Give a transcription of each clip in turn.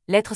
Lettre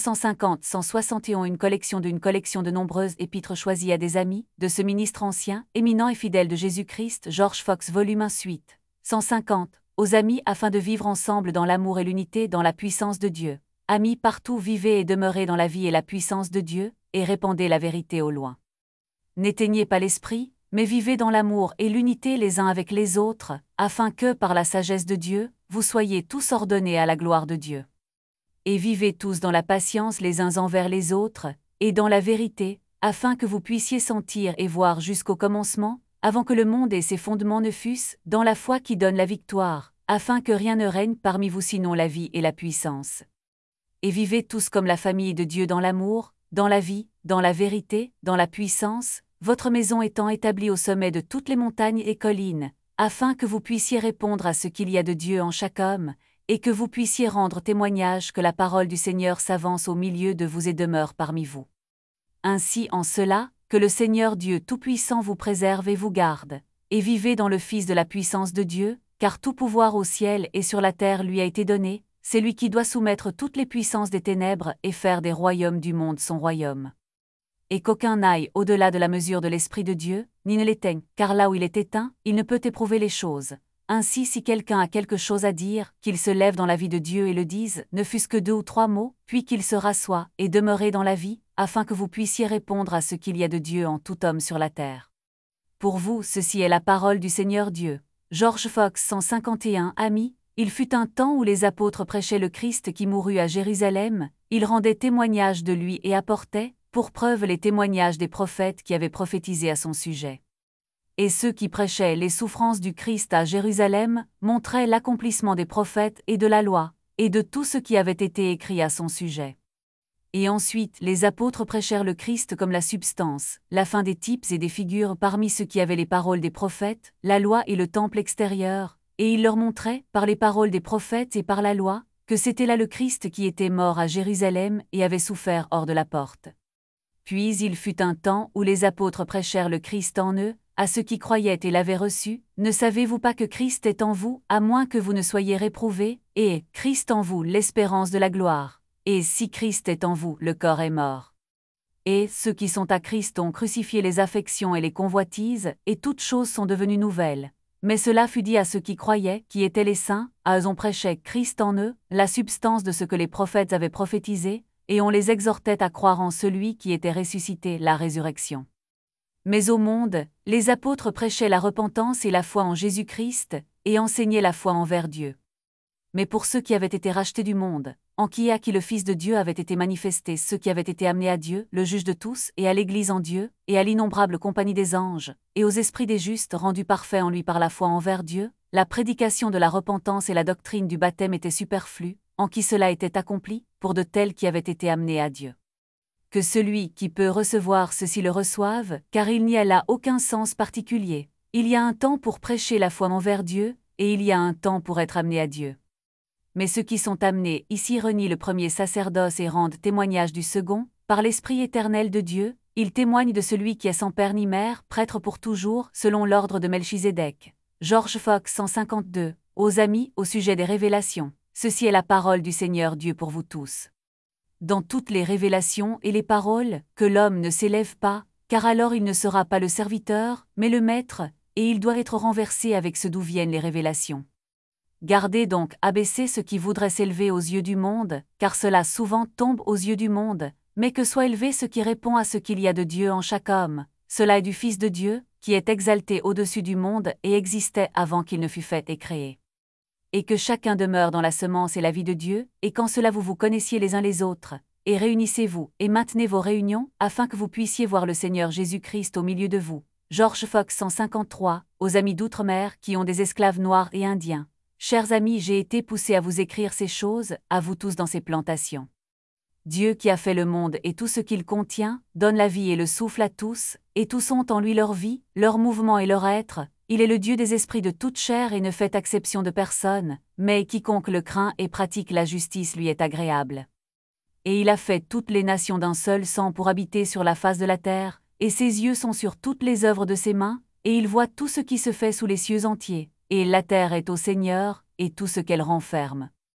150-161 une collection de nombreuses épîtres choisies à des amis, de ce ministre ancien, éminent et fidèle de Jésus-Christ, George Fox volume 1 suite. 150. Aux amis afin de vivre ensemble dans l'amour et l'unité dans la puissance de Dieu. Amis partout vivez et demeurez dans la vie et la puissance de Dieu, et répandez la vérité au loin. N'éteignez pas l'esprit, mais vivez dans l'amour et l'unité les uns avec les autres, afin que, par la sagesse de Dieu, vous soyez tous ordonnés à la gloire de Dieu. Et vivez tous dans la patience les uns envers les autres, et dans la vérité, afin que vous puissiez sentir et voir jusqu'au commencement, avant que le monde et ses fondements ne fussent, dans la foi qui donne la victoire, afin que rien ne règne parmi vous sinon la vie et la puissance. Et vivez tous comme la famille de Dieu dans l'amour, dans la vie, dans la vérité, dans la puissance, votre maison étant établie au sommet de toutes les montagnes et collines, afin que vous puissiez répondre à ce qu'il y a de Dieu en chaque homme, et que vous puissiez rendre témoignage que la parole du Seigneur s'avance au milieu de vous et demeure parmi vous. Ainsi en cela, que le Seigneur Dieu Tout-Puissant vous préserve et vous garde, et vivez dans le Fils de la puissance de Dieu, car tout pouvoir au ciel et sur la terre lui a été donné, c'est lui qui doit soumettre toutes les puissances des ténèbres et faire des royaumes du monde son royaume. Et qu'aucun n'aille au-delà de la mesure de l'Esprit de Dieu, ni ne l'éteigne, car là où il est éteint, il ne peut éprouver les choses. Ainsi si quelqu'un a quelque chose à dire, qu'il se lève dans la vie de Dieu et le dise, ne fût-ce que 2 ou 3 mots, puis qu'il se rassoie, et demeurez dans la vie, afin que vous puissiez répondre à ce qu'il y a de Dieu en tout homme sur la terre. Pour vous, ceci est la parole du Seigneur Dieu. George Fox 151. Amis, il fut un temps où les apôtres prêchaient le Christ qui mourut à Jérusalem, ils rendaient témoignage de lui et apportaient, pour preuve les témoignages des prophètes qui avaient prophétisé à son sujet. Et ceux qui prêchaient les souffrances du Christ à Jérusalem montraient l'accomplissement des prophètes et de la loi, et de tout ce qui avait été écrit à son sujet. Et ensuite les apôtres prêchèrent le Christ comme la substance, la fin des types et des figures parmi ceux qui avaient les paroles des prophètes, la loi et le temple extérieur, et ils leur montraient, par les paroles des prophètes et par la loi, que c'était là le Christ qui était mort à Jérusalem et avait souffert hors de la porte. Puis il fut un temps où les apôtres prêchèrent le Christ en eux, à ceux qui croyaient et l'avaient reçu, ne savez-vous pas que Christ est en vous, à moins que vous ne soyez réprouvés, et Christ en vous l'espérance de la gloire. Et si Christ est en vous, le corps est mort. Et ceux qui sont à Christ ont crucifié les affections et les convoitises, et toutes choses sont devenues nouvelles. Mais cela fut dit à ceux qui croyaient, qui étaient les saints, à eux on prêchait Christ en eux, la substance de ce que les prophètes avaient prophétisé, et on les exhortait à croire en celui qui était ressuscité, la résurrection. Mais au monde, les apôtres prêchaient la repentance et la foi en Jésus-Christ, et enseignaient la foi envers Dieu. Mais pour ceux qui avaient été rachetés du monde, en qui le Fils de Dieu avait été manifesté, ceux qui avaient été amenés à Dieu, le juge de tous, et à l'Église en Dieu, et à l'innombrable compagnie des anges, et aux esprits des justes rendus parfaits en lui par la foi envers Dieu, la prédication de la repentance et la doctrine du baptême étaient superflues, en qui cela était accompli, pour de tels qui avaient été amenés à Dieu. Que celui qui peut recevoir ceci le reçoive, car il n'y a là aucun sens particulier. Il y a un temps pour prêcher la foi envers Dieu, et il y a un temps pour être amené à Dieu. Mais ceux qui sont amenés ici renient le premier sacerdoce et rendent témoignage du second, par l'Esprit éternel de Dieu, ils témoignent de celui qui est sans père ni mère, prêtre pour toujours, selon l'ordre de Melchizedek. George Fox 152. Aux amis, au sujet des révélations. Ceci est la parole du Seigneur Dieu pour vous tous. Dans toutes les révélations et les paroles, que l'homme ne s'élève pas, car alors il ne sera pas le serviteur, mais le maître, et il doit être renversé avec ce d'où viennent les révélations. Gardez donc abaisser ce qui voudrait s'élever aux yeux du monde, car cela souvent tombe aux yeux du monde, mais que soit élevé ce qui répond à ce qu'il y a de Dieu en chaque homme, cela est du Fils de Dieu, qui est exalté au-dessus du monde et existait avant qu'il ne fût fait et créé. Et que chacun demeure dans la semence et la vie de Dieu, et qu'en cela vous vous connaissiez les uns les autres, et réunissez-vous, et maintenez vos réunions, afin que vous puissiez voir le Seigneur Jésus-Christ au milieu de vous. George Fox 153, aux amis d'outre-mer qui ont des esclaves noirs et indiens. Chers amis, j'ai été poussé à vous écrire ces choses, à vous tous dans ces plantations. Dieu qui a fait le monde et tout ce qu'il contient, donne la vie et le souffle à tous, et tous ont en lui leur vie, leur mouvement et leur être. Il est le Dieu des esprits de toute chair et ne fait acception de personne, mais quiconque le craint et pratique la justice lui est agréable. Et il a fait toutes les nations d'un seul sang pour habiter sur la face de la terre, et ses yeux sont sur toutes les œuvres de ses mains, et il voit tout ce qui se fait sous les cieux entiers, et la terre est au Seigneur, et tout ce qu'elle renferme.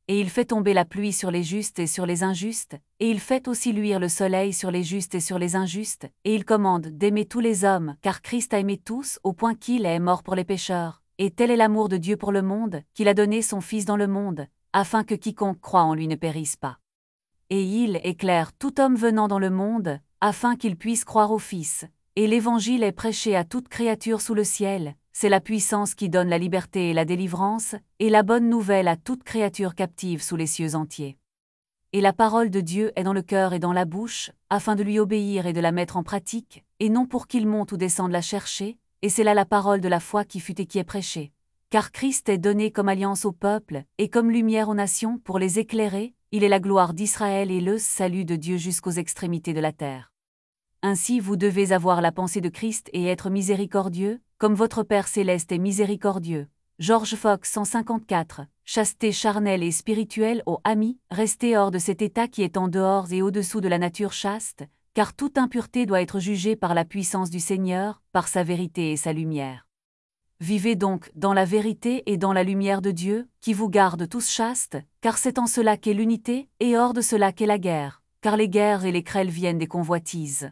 Et il fait tomber la pluie sur les justes et sur les injustes, et il fait aussi luire le soleil sur les justes et sur les injustes, et il commande d'aimer tous les hommes, car Christ a aimé tous, au point qu'il est mort pour les pécheurs. Et tel est l'amour de Dieu pour le monde, qu'il a donné son Fils dans le monde, afin que quiconque croit en lui ne périsse pas. Et il éclaire tout homme venant dans le monde, afin qu'il puisse croire au Fils. Et l'Évangile est prêché à toute créature sous le ciel, c'est la puissance qui donne la liberté et la délivrance, et la bonne nouvelle à toute créature captive sous les cieux entiers. Et la parole de Dieu est dans le cœur et dans la bouche, afin de lui obéir et de la mettre en pratique, et non pour qu'il monte ou descende la chercher, et c'est là la parole de la foi qui fut et qui est prêchée. Car Christ est donné comme alliance au peuple, et comme lumière aux nations pour les éclairer, il est la gloire d'Israël et le salut de Dieu jusqu'aux extrémités de la terre. Ainsi vous devez avoir la pensée de Christ et être miséricordieux, comme votre Père céleste est miséricordieux. George Fox 154. Chasteté charnelle et spirituelle. Ô amis, restez hors de cet état qui est en dehors et au-dessous de la nature chaste, car toute impureté doit être jugée par la puissance du Seigneur, par sa vérité et sa lumière. Vivez donc dans la vérité et dans la lumière de Dieu, qui vous garde tous chastes, car c'est en cela qu'est l'unité, et hors de cela qu'est la guerre, car les guerres et les querelles viennent des convoitises.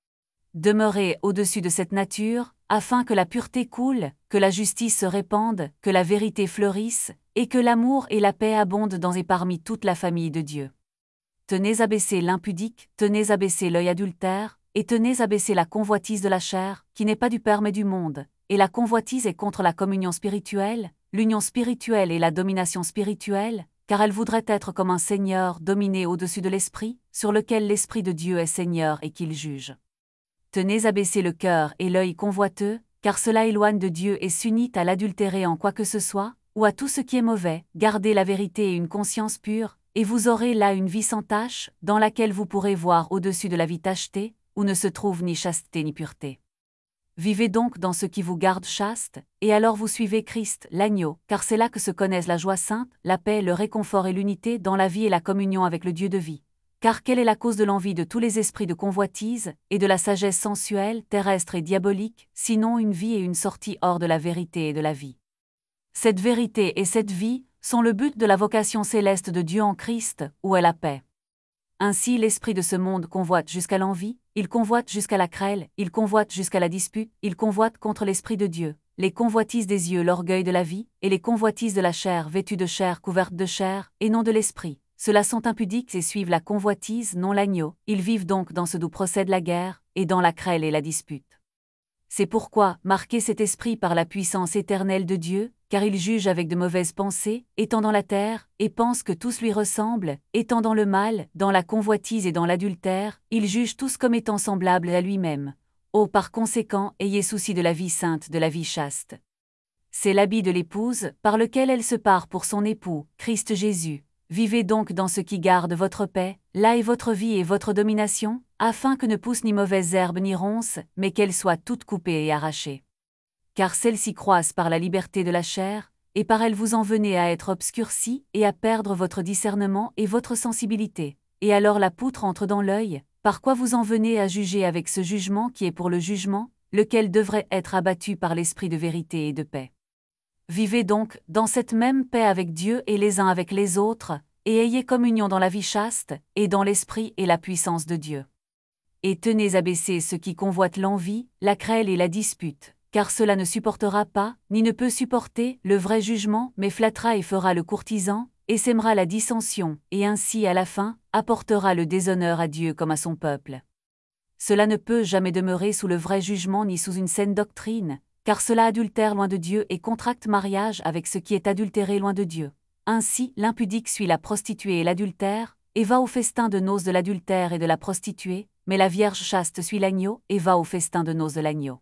Demeurez au-dessus de cette nature, afin que la pureté coule, que la justice se répande, que la vérité fleurisse, et que l'amour et la paix abondent dans et parmi toute la famille de Dieu. Tenez à baisser l'impudique, tenez à baisser l'œil adultère, et tenez à baisser la convoitise de la chair, qui n'est pas du Père mais du monde, et la convoitise est contre la communion spirituelle, l'union spirituelle et la domination spirituelle, car elle voudrait être comme un Seigneur dominé au-dessus de l'Esprit, sur lequel l'Esprit de Dieu est Seigneur et qu'il juge. Tenez à baisser le cœur et l'œil convoiteux, car cela éloigne de Dieu et s'unit à l'adultérer en quoi que ce soit, ou à tout ce qui est mauvais. Gardez la vérité et une conscience pure, et vous aurez là une vie sans tache, dans laquelle vous pourrez voir au-dessus de la vie tachetée, où ne se trouve ni chasteté ni pureté. Vivez donc dans ce qui vous garde chaste, et alors vous suivez Christ, l'agneau, car c'est là que se connaissent la joie sainte, la paix, le réconfort et l'unité dans la vie et la communion avec le Dieu de vie. Car quelle est la cause de l'envie de tous les esprits de convoitise, et de la sagesse sensuelle, terrestre et diabolique, sinon une vie et une sortie hors de la vérité et de la vie? Cette vérité et cette vie sont le but de la vocation céleste de Dieu en Christ, où est la paix. Ainsi l'esprit de ce monde convoite jusqu'à l'envie, il convoite jusqu'à la querelle, il convoite jusqu'à la dispute, il convoite contre l'esprit de Dieu, les convoitises des yeux l'orgueil de la vie, et les convoitises de la chair vêtue de chair couverte de chair, et non de l'esprit. Ceux-là sont impudiques et suivent la convoitise, non l'agneau. Ils vivent donc dans ce d'où procède la guerre, et dans la querelle et la dispute. C'est pourquoi, marquez cet esprit par la puissance éternelle de Dieu, car il juge avec de mauvaises pensées, étant dans la terre, et pense que tous lui ressemblent, étant dans le mal, dans la convoitise et dans l'adultère, il juge tous comme étant semblables à lui-même. Oh, par conséquent, ayez souci de la vie sainte, de la vie chaste. C'est l'habit de l'épouse, par lequel elle se pare pour son époux, Christ Jésus. Vivez donc dans ce qui garde votre paix, là est votre vie et votre domination, afin que ne poussent ni mauvaises herbes ni ronces, mais qu'elles soient toutes coupées et arrachées. Car celles-ci croissent par la liberté de la chair, et par elles vous en venez à être obscurcis et à perdre votre discernement et votre sensibilité. Et alors la poutre entre dans l'œil, par quoi vous en venez à juger avec ce jugement qui est pour le jugement, lequel devrait être abattu par l'esprit de vérité et de paix. Vivez donc dans cette même paix avec Dieu et les uns avec les autres, et ayez communion dans la vie chaste, et dans l'esprit et la puissance de Dieu. Et tenez à baisser ceux qui convoitent l'envie, la querelle et la dispute, car cela ne supportera pas, ni ne peut supporter, le vrai jugement, mais flattera et fera le courtisan, et sèmera la dissension, et ainsi à la fin, apportera le déshonneur à Dieu comme à son peuple. Cela ne peut jamais demeurer sous le vrai jugement ni sous une saine doctrine, car cela adultère loin de Dieu et contracte mariage avec ce qui est adultéré loin de Dieu. Ainsi, l'impudique suit la prostituée et l'adultère, et va au festin de noces de l'adultère et de la prostituée, mais la Vierge chaste suit l'agneau et va au festin de noces de l'agneau.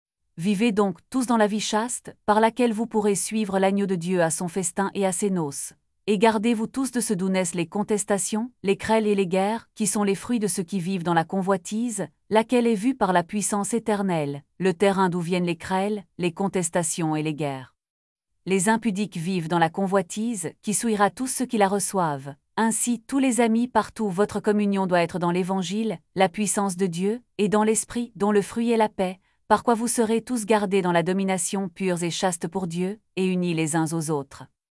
Vivez donc tous dans la vie chaste, par laquelle vous pourrez suivre l'agneau de Dieu à son festin et à ses noces. Et gardez-vous tous de ce d'où naissent les contestations, les querelles et les guerres, qui sont les fruits de ceux qui vivent dans la convoitise, laquelle est vue par la puissance éternelle, le terrain d'où viennent les querelles, les contestations et les guerres. Les impudiques vivent dans la convoitise, qui souillera tous ceux qui la reçoivent. Ainsi, tous les amis partout votre communion doit être dans l'Évangile, la puissance de Dieu, et dans l'Esprit, dont le fruit est la paix, par quoi vous serez tous gardés dans la domination pure et chaste pour Dieu, et unis les uns aux autres.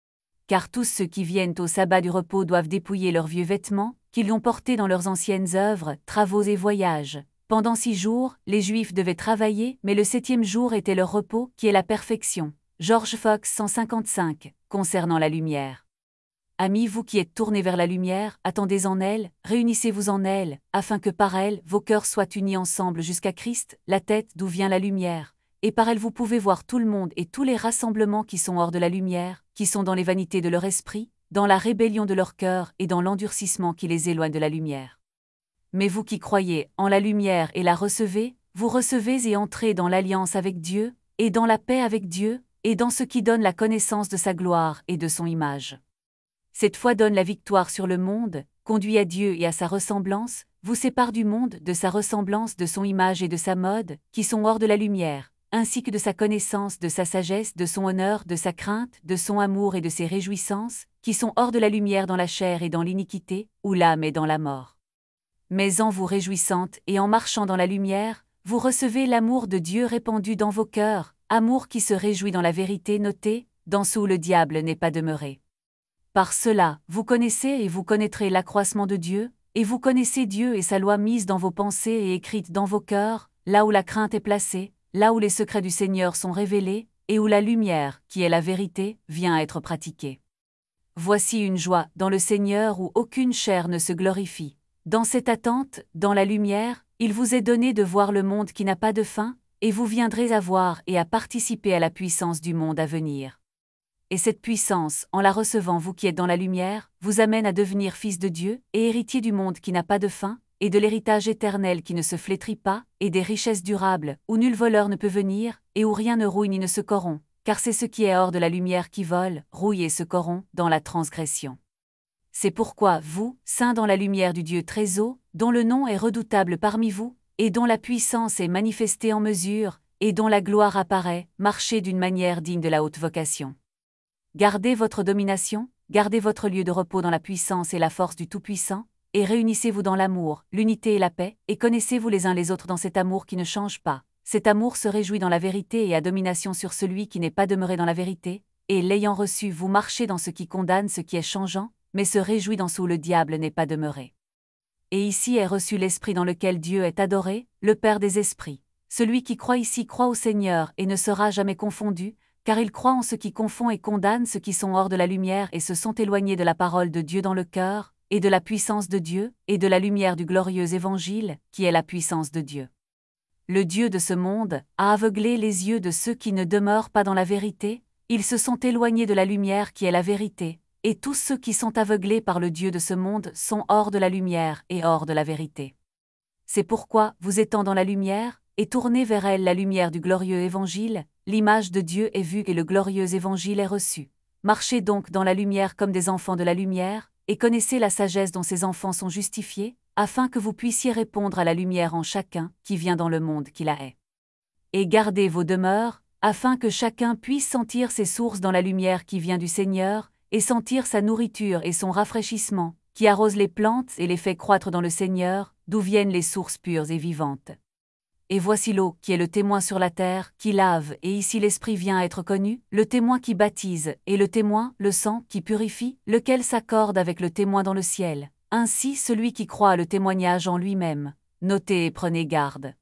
car tous ceux qui viennent au sabbat du repos doivent dépouiller leurs vieux vêtements, qu'ils ont portés dans leurs anciennes œuvres, travaux et voyages. Pendant 6 jours, les Juifs devaient travailler, mais le 7e jour était leur repos, qui est la perfection. George Fox 155, concernant la lumière. Amis, vous qui êtes tournés vers la lumière, attendez en elle, réunissez-vous en elle, afin que par elle, vos cœurs soient unis ensemble jusqu'à Christ, la tête d'où vient la lumière. Et par elle vous pouvez voir tout le monde et tous les rassemblements qui sont hors de la lumière, qui sont dans les vanités de leur esprit, dans la rébellion de leur cœur et dans l'endurcissement qui les éloigne de la lumière. Mais vous qui croyez en la lumière et la recevez, vous recevez et entrez dans l'alliance avec Dieu, et dans la paix avec Dieu, et dans ce qui donne la connaissance de sa gloire et de son image. Cette foi donne la victoire sur le monde, conduit à Dieu et à sa ressemblance, vous sépare du monde, de sa ressemblance, de son image et de sa mode, qui sont hors de la lumière, ainsi que de sa connaissance, de sa sagesse, de son honneur, de sa crainte, de son amour et de ses réjouissances, qui sont hors de la lumière dans la chair et dans l'iniquité, où l'âme est dans la mort. Mais en vous réjouissant et en marchant dans la lumière, vous recevez l'amour de Dieu répandu dans vos cœurs, amour qui se réjouit dans la vérité notée, dans ce où le diable n'est pas demeuré. Par cela, vous connaissez et vous connaîtrez l'accroissement de Dieu, et vous connaissez Dieu et sa loi mise dans vos pensées et écrite dans vos cœurs, là où la crainte est placée, là où les secrets du Seigneur sont révélés, et où la lumière, qui est la vérité, vient être pratiquée. Voici une joie dans le Seigneur où aucune chair ne se glorifie. Dans cette attente, dans la lumière, il vous est donné de voir le monde qui n'a pas de fin, et vous viendrez à voir et à participer à la puissance du monde à venir. Et cette puissance, en la recevant vous qui êtes dans la lumière, vous amène à devenir fils de Dieu, et héritier du monde qui n'a pas de fin, et de l'héritage éternel qui ne se flétrit pas, et des richesses durables, où nul voleur ne peut venir, et où rien ne rouille ni ne se corrompt, car c'est ce qui est hors de la lumière qui vole, rouille et se corrompt, dans la transgression. C'est pourquoi vous, saints dans la lumière du Dieu très haut, dont le nom est redoutable parmi vous, et dont la puissance est manifestée en mesure, et dont la gloire apparaît, marchez d'une manière digne de la haute vocation. Gardez votre domination, gardez votre lieu de repos dans la puissance et la force du Tout-Puissant, et réunissez-vous dans l'amour, l'unité et la paix, et connaissez-vous les uns les autres dans cet amour qui ne change pas. Cet amour se réjouit dans la vérité et a domination sur celui qui n'est pas demeuré dans la vérité, et l'ayant reçu vous marchez dans ce qui condamne ce qui est changeant, mais se réjouit dans ce où le diable n'est pas demeuré. Et ici est reçu l'Esprit dans lequel Dieu est adoré, le Père des esprits. Celui qui croit ici croit au Seigneur et ne sera jamais confondu, car il croit en ce qui confond et condamne ceux qui sont hors de la lumière et se sont éloignés de la parole de Dieu dans le cœur, et de la puissance de Dieu, et de la lumière du glorieux évangile, qui est la puissance de Dieu. Le Dieu de ce monde a aveuglé les yeux de ceux qui ne demeurent pas dans la vérité, ils se sont éloignés de la lumière qui est la vérité, et tous ceux qui sont aveuglés par le Dieu de ce monde sont hors de la lumière et hors de la vérité. C'est pourquoi, vous étant dans la lumière, et tournez vers elle la lumière du glorieux évangile, l'image de Dieu est vue et le glorieux évangile est reçu. Marchez donc dans la lumière comme des enfants de la lumière, et connaissez la sagesse dont ces enfants sont justifiés, afin que vous puissiez répondre à la lumière en chacun qui vient dans le monde qui la hait. Et gardez vos demeures, afin que chacun puisse sentir ses sources dans la lumière qui vient du Seigneur, et sentir sa nourriture et son rafraîchissement, qui arrose les plantes et les fait croître dans le Seigneur, d'où viennent les sources pures et vivantes. Et voici l'eau qui est le témoin sur la terre, qui lave, et ici l'Esprit vient être connu, le témoin qui baptise, et le témoin, le sang, qui purifie, lequel s'accorde avec le témoin dans le ciel. Ainsi celui qui croit a le témoignage en lui-même. Notez et prenez garde.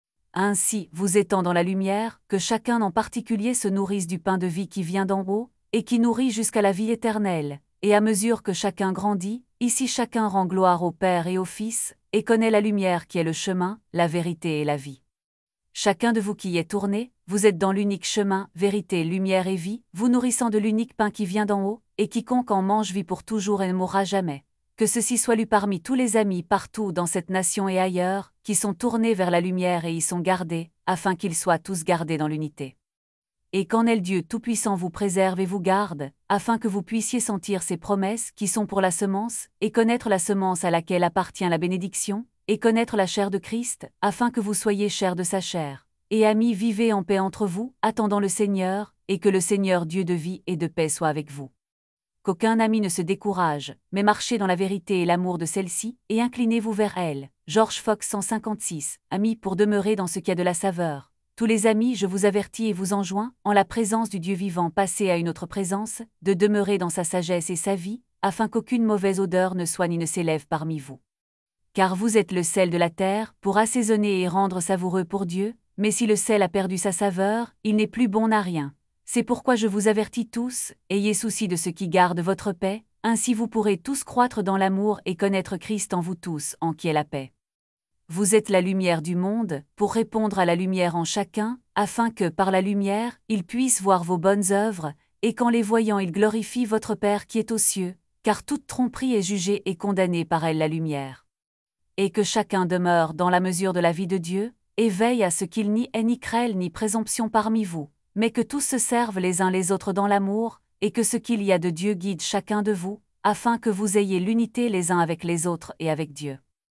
Ainsi, vous étant dans la lumière, que chacun en particulier se nourrisse du pain de vie qui vient d'en haut, et qui nourrit jusqu'à la vie éternelle, et à mesure que chacun grandit, ici chacun rend gloire au Père et au Fils, et connaît la lumière qui est le chemin, la vérité et la vie. Chacun de vous qui y est tourné, vous êtes dans l'unique chemin, vérité, lumière et vie, vous nourrissant de l'unique pain qui vient d'en haut, et quiconque en mange vit pour toujours et ne mourra jamais. Que ceci soit lu parmi tous les amis partout dans cette nation et ailleurs, qui sont tournés vers la lumière et y sont gardés, afin qu'ils soient tous gardés dans l'unité. Et qu'en elle Dieu Tout-Puissant vous préserve et vous garde, afin que vous puissiez sentir ses promesses qui sont pour la semence, et connaître la semence à laquelle appartient la bénédiction, et connaître la chair de Christ, afin que vous soyez chair de sa chair. Et amis, vivez en paix entre vous, attendant le Seigneur, et que le Seigneur Dieu de vie et de paix soit avec vous. Qu'aucun ami ne se décourage, mais marchez dans la vérité et l'amour de celle-ci, et inclinez-vous vers elle. George Fox 156, amis, pour demeurer dans ce qui a de la saveur. tous les amis, je vous avertis et vous enjoins, en la présence du Dieu vivant passé à une autre présence, de demeurer dans sa sagesse et sa vie, afin qu'aucune mauvaise odeur ne soit ni ne s'élève parmi vous. Car vous êtes le sel de la terre, pour assaisonner et rendre savoureux pour Dieu, mais si le sel a perdu sa saveur, il n'est plus bon à rien. C'est pourquoi je vous avertis tous, ayez souci de ce qui garde votre paix, ainsi vous pourrez tous croître dans l'amour et connaître Christ en vous tous, en qui est la paix. Vous êtes la lumière du monde, pour répondre à la lumière en chacun, afin que, par la lumière, ils puissent voir vos bonnes œuvres, et qu'en les voyant ils glorifient votre Père qui est aux cieux, car toute tromperie est jugée et condamnée par elle la lumière. Et que chacun demeure dans la mesure de la vie de Dieu, et veille à ce qu'il n'y ait ni querelle ni présomption parmi vous, mais que tous se servent les uns les autres dans l'amour, et que ce qu'il y a de Dieu guide chacun de vous, afin que vous ayez l'unité les uns avec les autres et avec Dieu.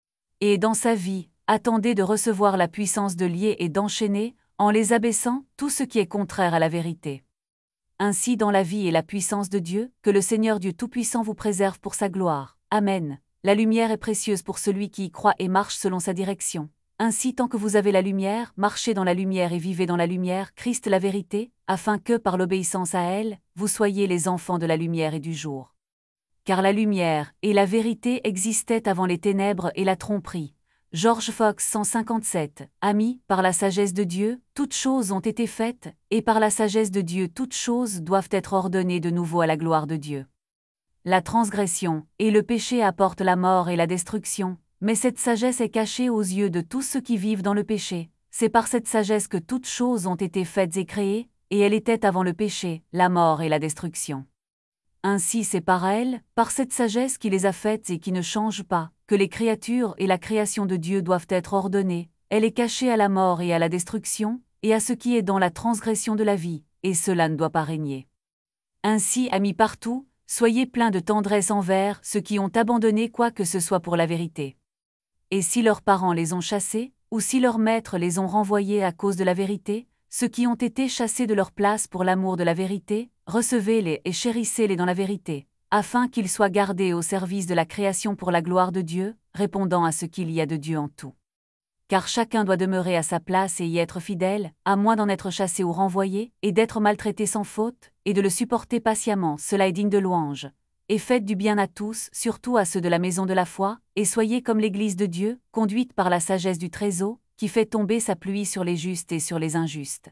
Et dans sa vie, attendez de recevoir la puissance de lier et d'enchaîner, en les abaissant, tout ce qui est contraire à la vérité. Ainsi dans la vie et la puissance de Dieu, que le Seigneur Dieu Tout-Puissant vous préserve pour sa gloire. Amen. La lumière est précieuse pour celui qui y croit et marche selon sa direction. Ainsi tant que vous avez la lumière, marchez dans la lumière et vivez dans la lumière, Christ la vérité, afin que, par l'obéissance à elle, vous soyez les enfants de la lumière et du jour. Car la lumière et la vérité existaient avant les ténèbres et la tromperie. George Fox 157. Amis, par la sagesse de Dieu, toutes choses ont été faites, et par la sagesse de Dieu toutes choses doivent être ordonnées de nouveau à la gloire de Dieu. La transgression et le péché apportent la mort et la destruction, mais cette sagesse est cachée aux yeux de tous ceux qui vivent dans le péché. C'est par cette sagesse que toutes choses ont été faites et créées, et elle était avant le péché, la mort et la destruction. Ainsi c'est par elle, par cette sagesse qui les a faites et qui ne change pas, que les créatures et la création de Dieu doivent être ordonnées. Elle est cachée à la mort et à la destruction, et à ce qui est dans la transgression de la vie, et cela ne doit pas régner. Ainsi, amis partout, soyez pleins de tendresse envers ceux qui ont abandonné quoi que ce soit pour la vérité. Et si leurs parents les ont chassés, ou si leurs maîtres les ont renvoyés à cause de la vérité, ceux qui ont été chassés de leur place pour l'amour de la vérité, recevez-les et chérissez-les dans la vérité, afin qu'ils soient gardés au service de la création pour la gloire de Dieu, répondant à ce qu'il y a de Dieu en tout. Car chacun doit demeurer à sa place et y être fidèle, à moins d'en être chassé ou renvoyé, et d'être maltraité sans faute, et de le supporter patiemment, cela est digne de louange. Et faites du bien à tous, surtout à ceux de la maison de la foi, et soyez comme l'Église de Dieu, conduite par la sagesse du Très-Haut, qui fait tomber sa pluie sur les justes et sur les injustes.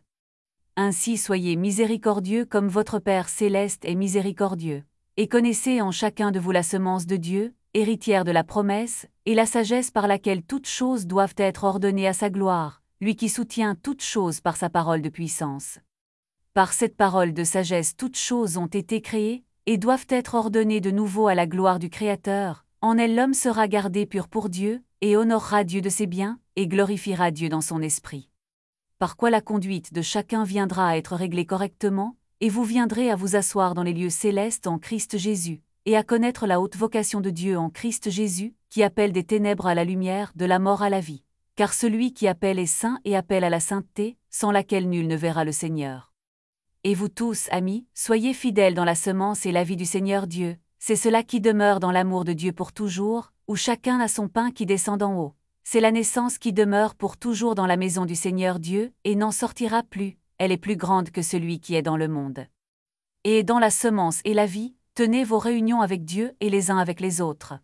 Ainsi soyez miséricordieux comme votre Père céleste est miséricordieux. Et connaissez en chacun de vous la semence de Dieu, héritière de la promesse, et la sagesse par laquelle toutes choses doivent être ordonnées à sa gloire, lui qui soutient toutes choses par sa parole de puissance. Par cette parole de sagesse toutes choses ont été créées, et doivent être ordonnées de nouveau à la gloire du Créateur. En elle l'homme sera gardé pur pour Dieu, et honorera Dieu de ses biens, et glorifiera Dieu dans son esprit. Par quoi la conduite de chacun viendra à être réglée correctement, et vous viendrez à vous asseoir dans les lieux célestes en Christ Jésus, et à connaître la haute vocation de Dieu en Christ Jésus, qui appelle des ténèbres à la lumière, de la mort à la vie. Car celui qui appelle est saint et appelle à la sainteté, sans laquelle nul ne verra le Seigneur. Et vous tous, amis, soyez fidèles dans la semence et la vie du Seigneur Dieu, c'est cela qui demeure dans l'amour de Dieu pour toujours, où chacun a son pain qui descend d'en haut. C'est la naissance qui demeure pour toujours dans la maison du Seigneur Dieu, et n'en sortira plus, elle est plus grande que celui qui est dans le monde. Et dans la semence et la vie, tenez vos réunions avec Dieu et les uns avec les autres.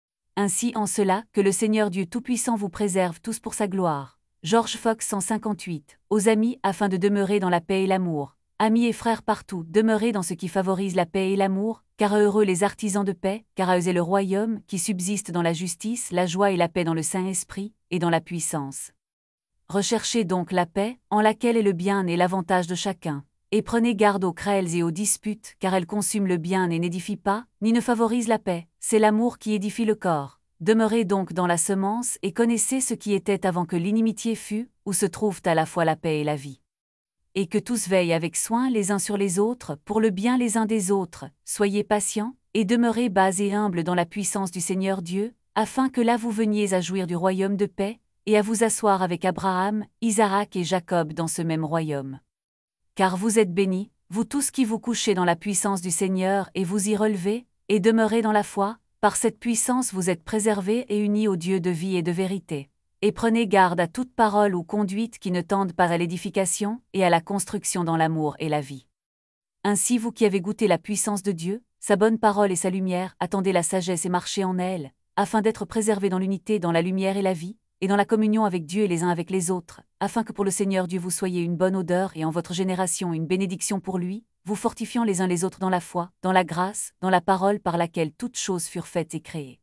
Ainsi en cela, que le Seigneur Dieu Tout-Puissant vous préserve tous pour sa gloire. George Fox 158. Aux amis, afin de demeurer dans la paix et l'amour. Amis et frères partout, demeurez dans ce qui favorise la paix et l'amour, car à heureux les artisans de paix, car à eux est le royaume, qui subsiste dans la justice, la joie et la paix dans le Saint-Esprit, et dans la puissance. Recherchez donc la paix, en laquelle est le bien et l'avantage de chacun, et prenez garde aux querelles et aux disputes, car elles consument le bien et n'édifient pas, ni ne favorisent la paix, c'est l'amour qui édifie le corps. Demeurez donc dans la semence et connaissez ce qui était avant que l'inimitié fût, où se trouvent à la fois la paix et la vie. Et que tous veillent avec soin les uns sur les autres, pour le bien les uns des autres, soyez patients, et demeurez bas et humbles dans la puissance du Seigneur Dieu, afin que là vous veniez à jouir du royaume de paix, et à vous asseoir avec Abraham, Isaac et Jacob dans ce même royaume. Car vous êtes bénis, vous tous qui vous couchez dans la puissance du Seigneur et vous y relevez, et demeurez dans la foi, par cette puissance vous êtes préservés et unis au Dieu de vie et de vérité. et prenez garde à toute parole ou conduite qui ne tende pas à l'édification et à la construction dans l'amour et la vie. Ainsi vous qui avez goûté la puissance de Dieu, sa bonne parole et sa lumière, attendez la sagesse et marchez en elle, afin d'être préservés dans l'unité, dans la lumière et la vie, et dans la communion avec Dieu et les uns avec les autres, afin que pour le Seigneur Dieu vous soyez une bonne odeur et en votre génération une bénédiction pour lui, vous fortifiant les uns les autres dans la foi, dans la grâce, dans la parole par laquelle toutes choses furent faites et créées.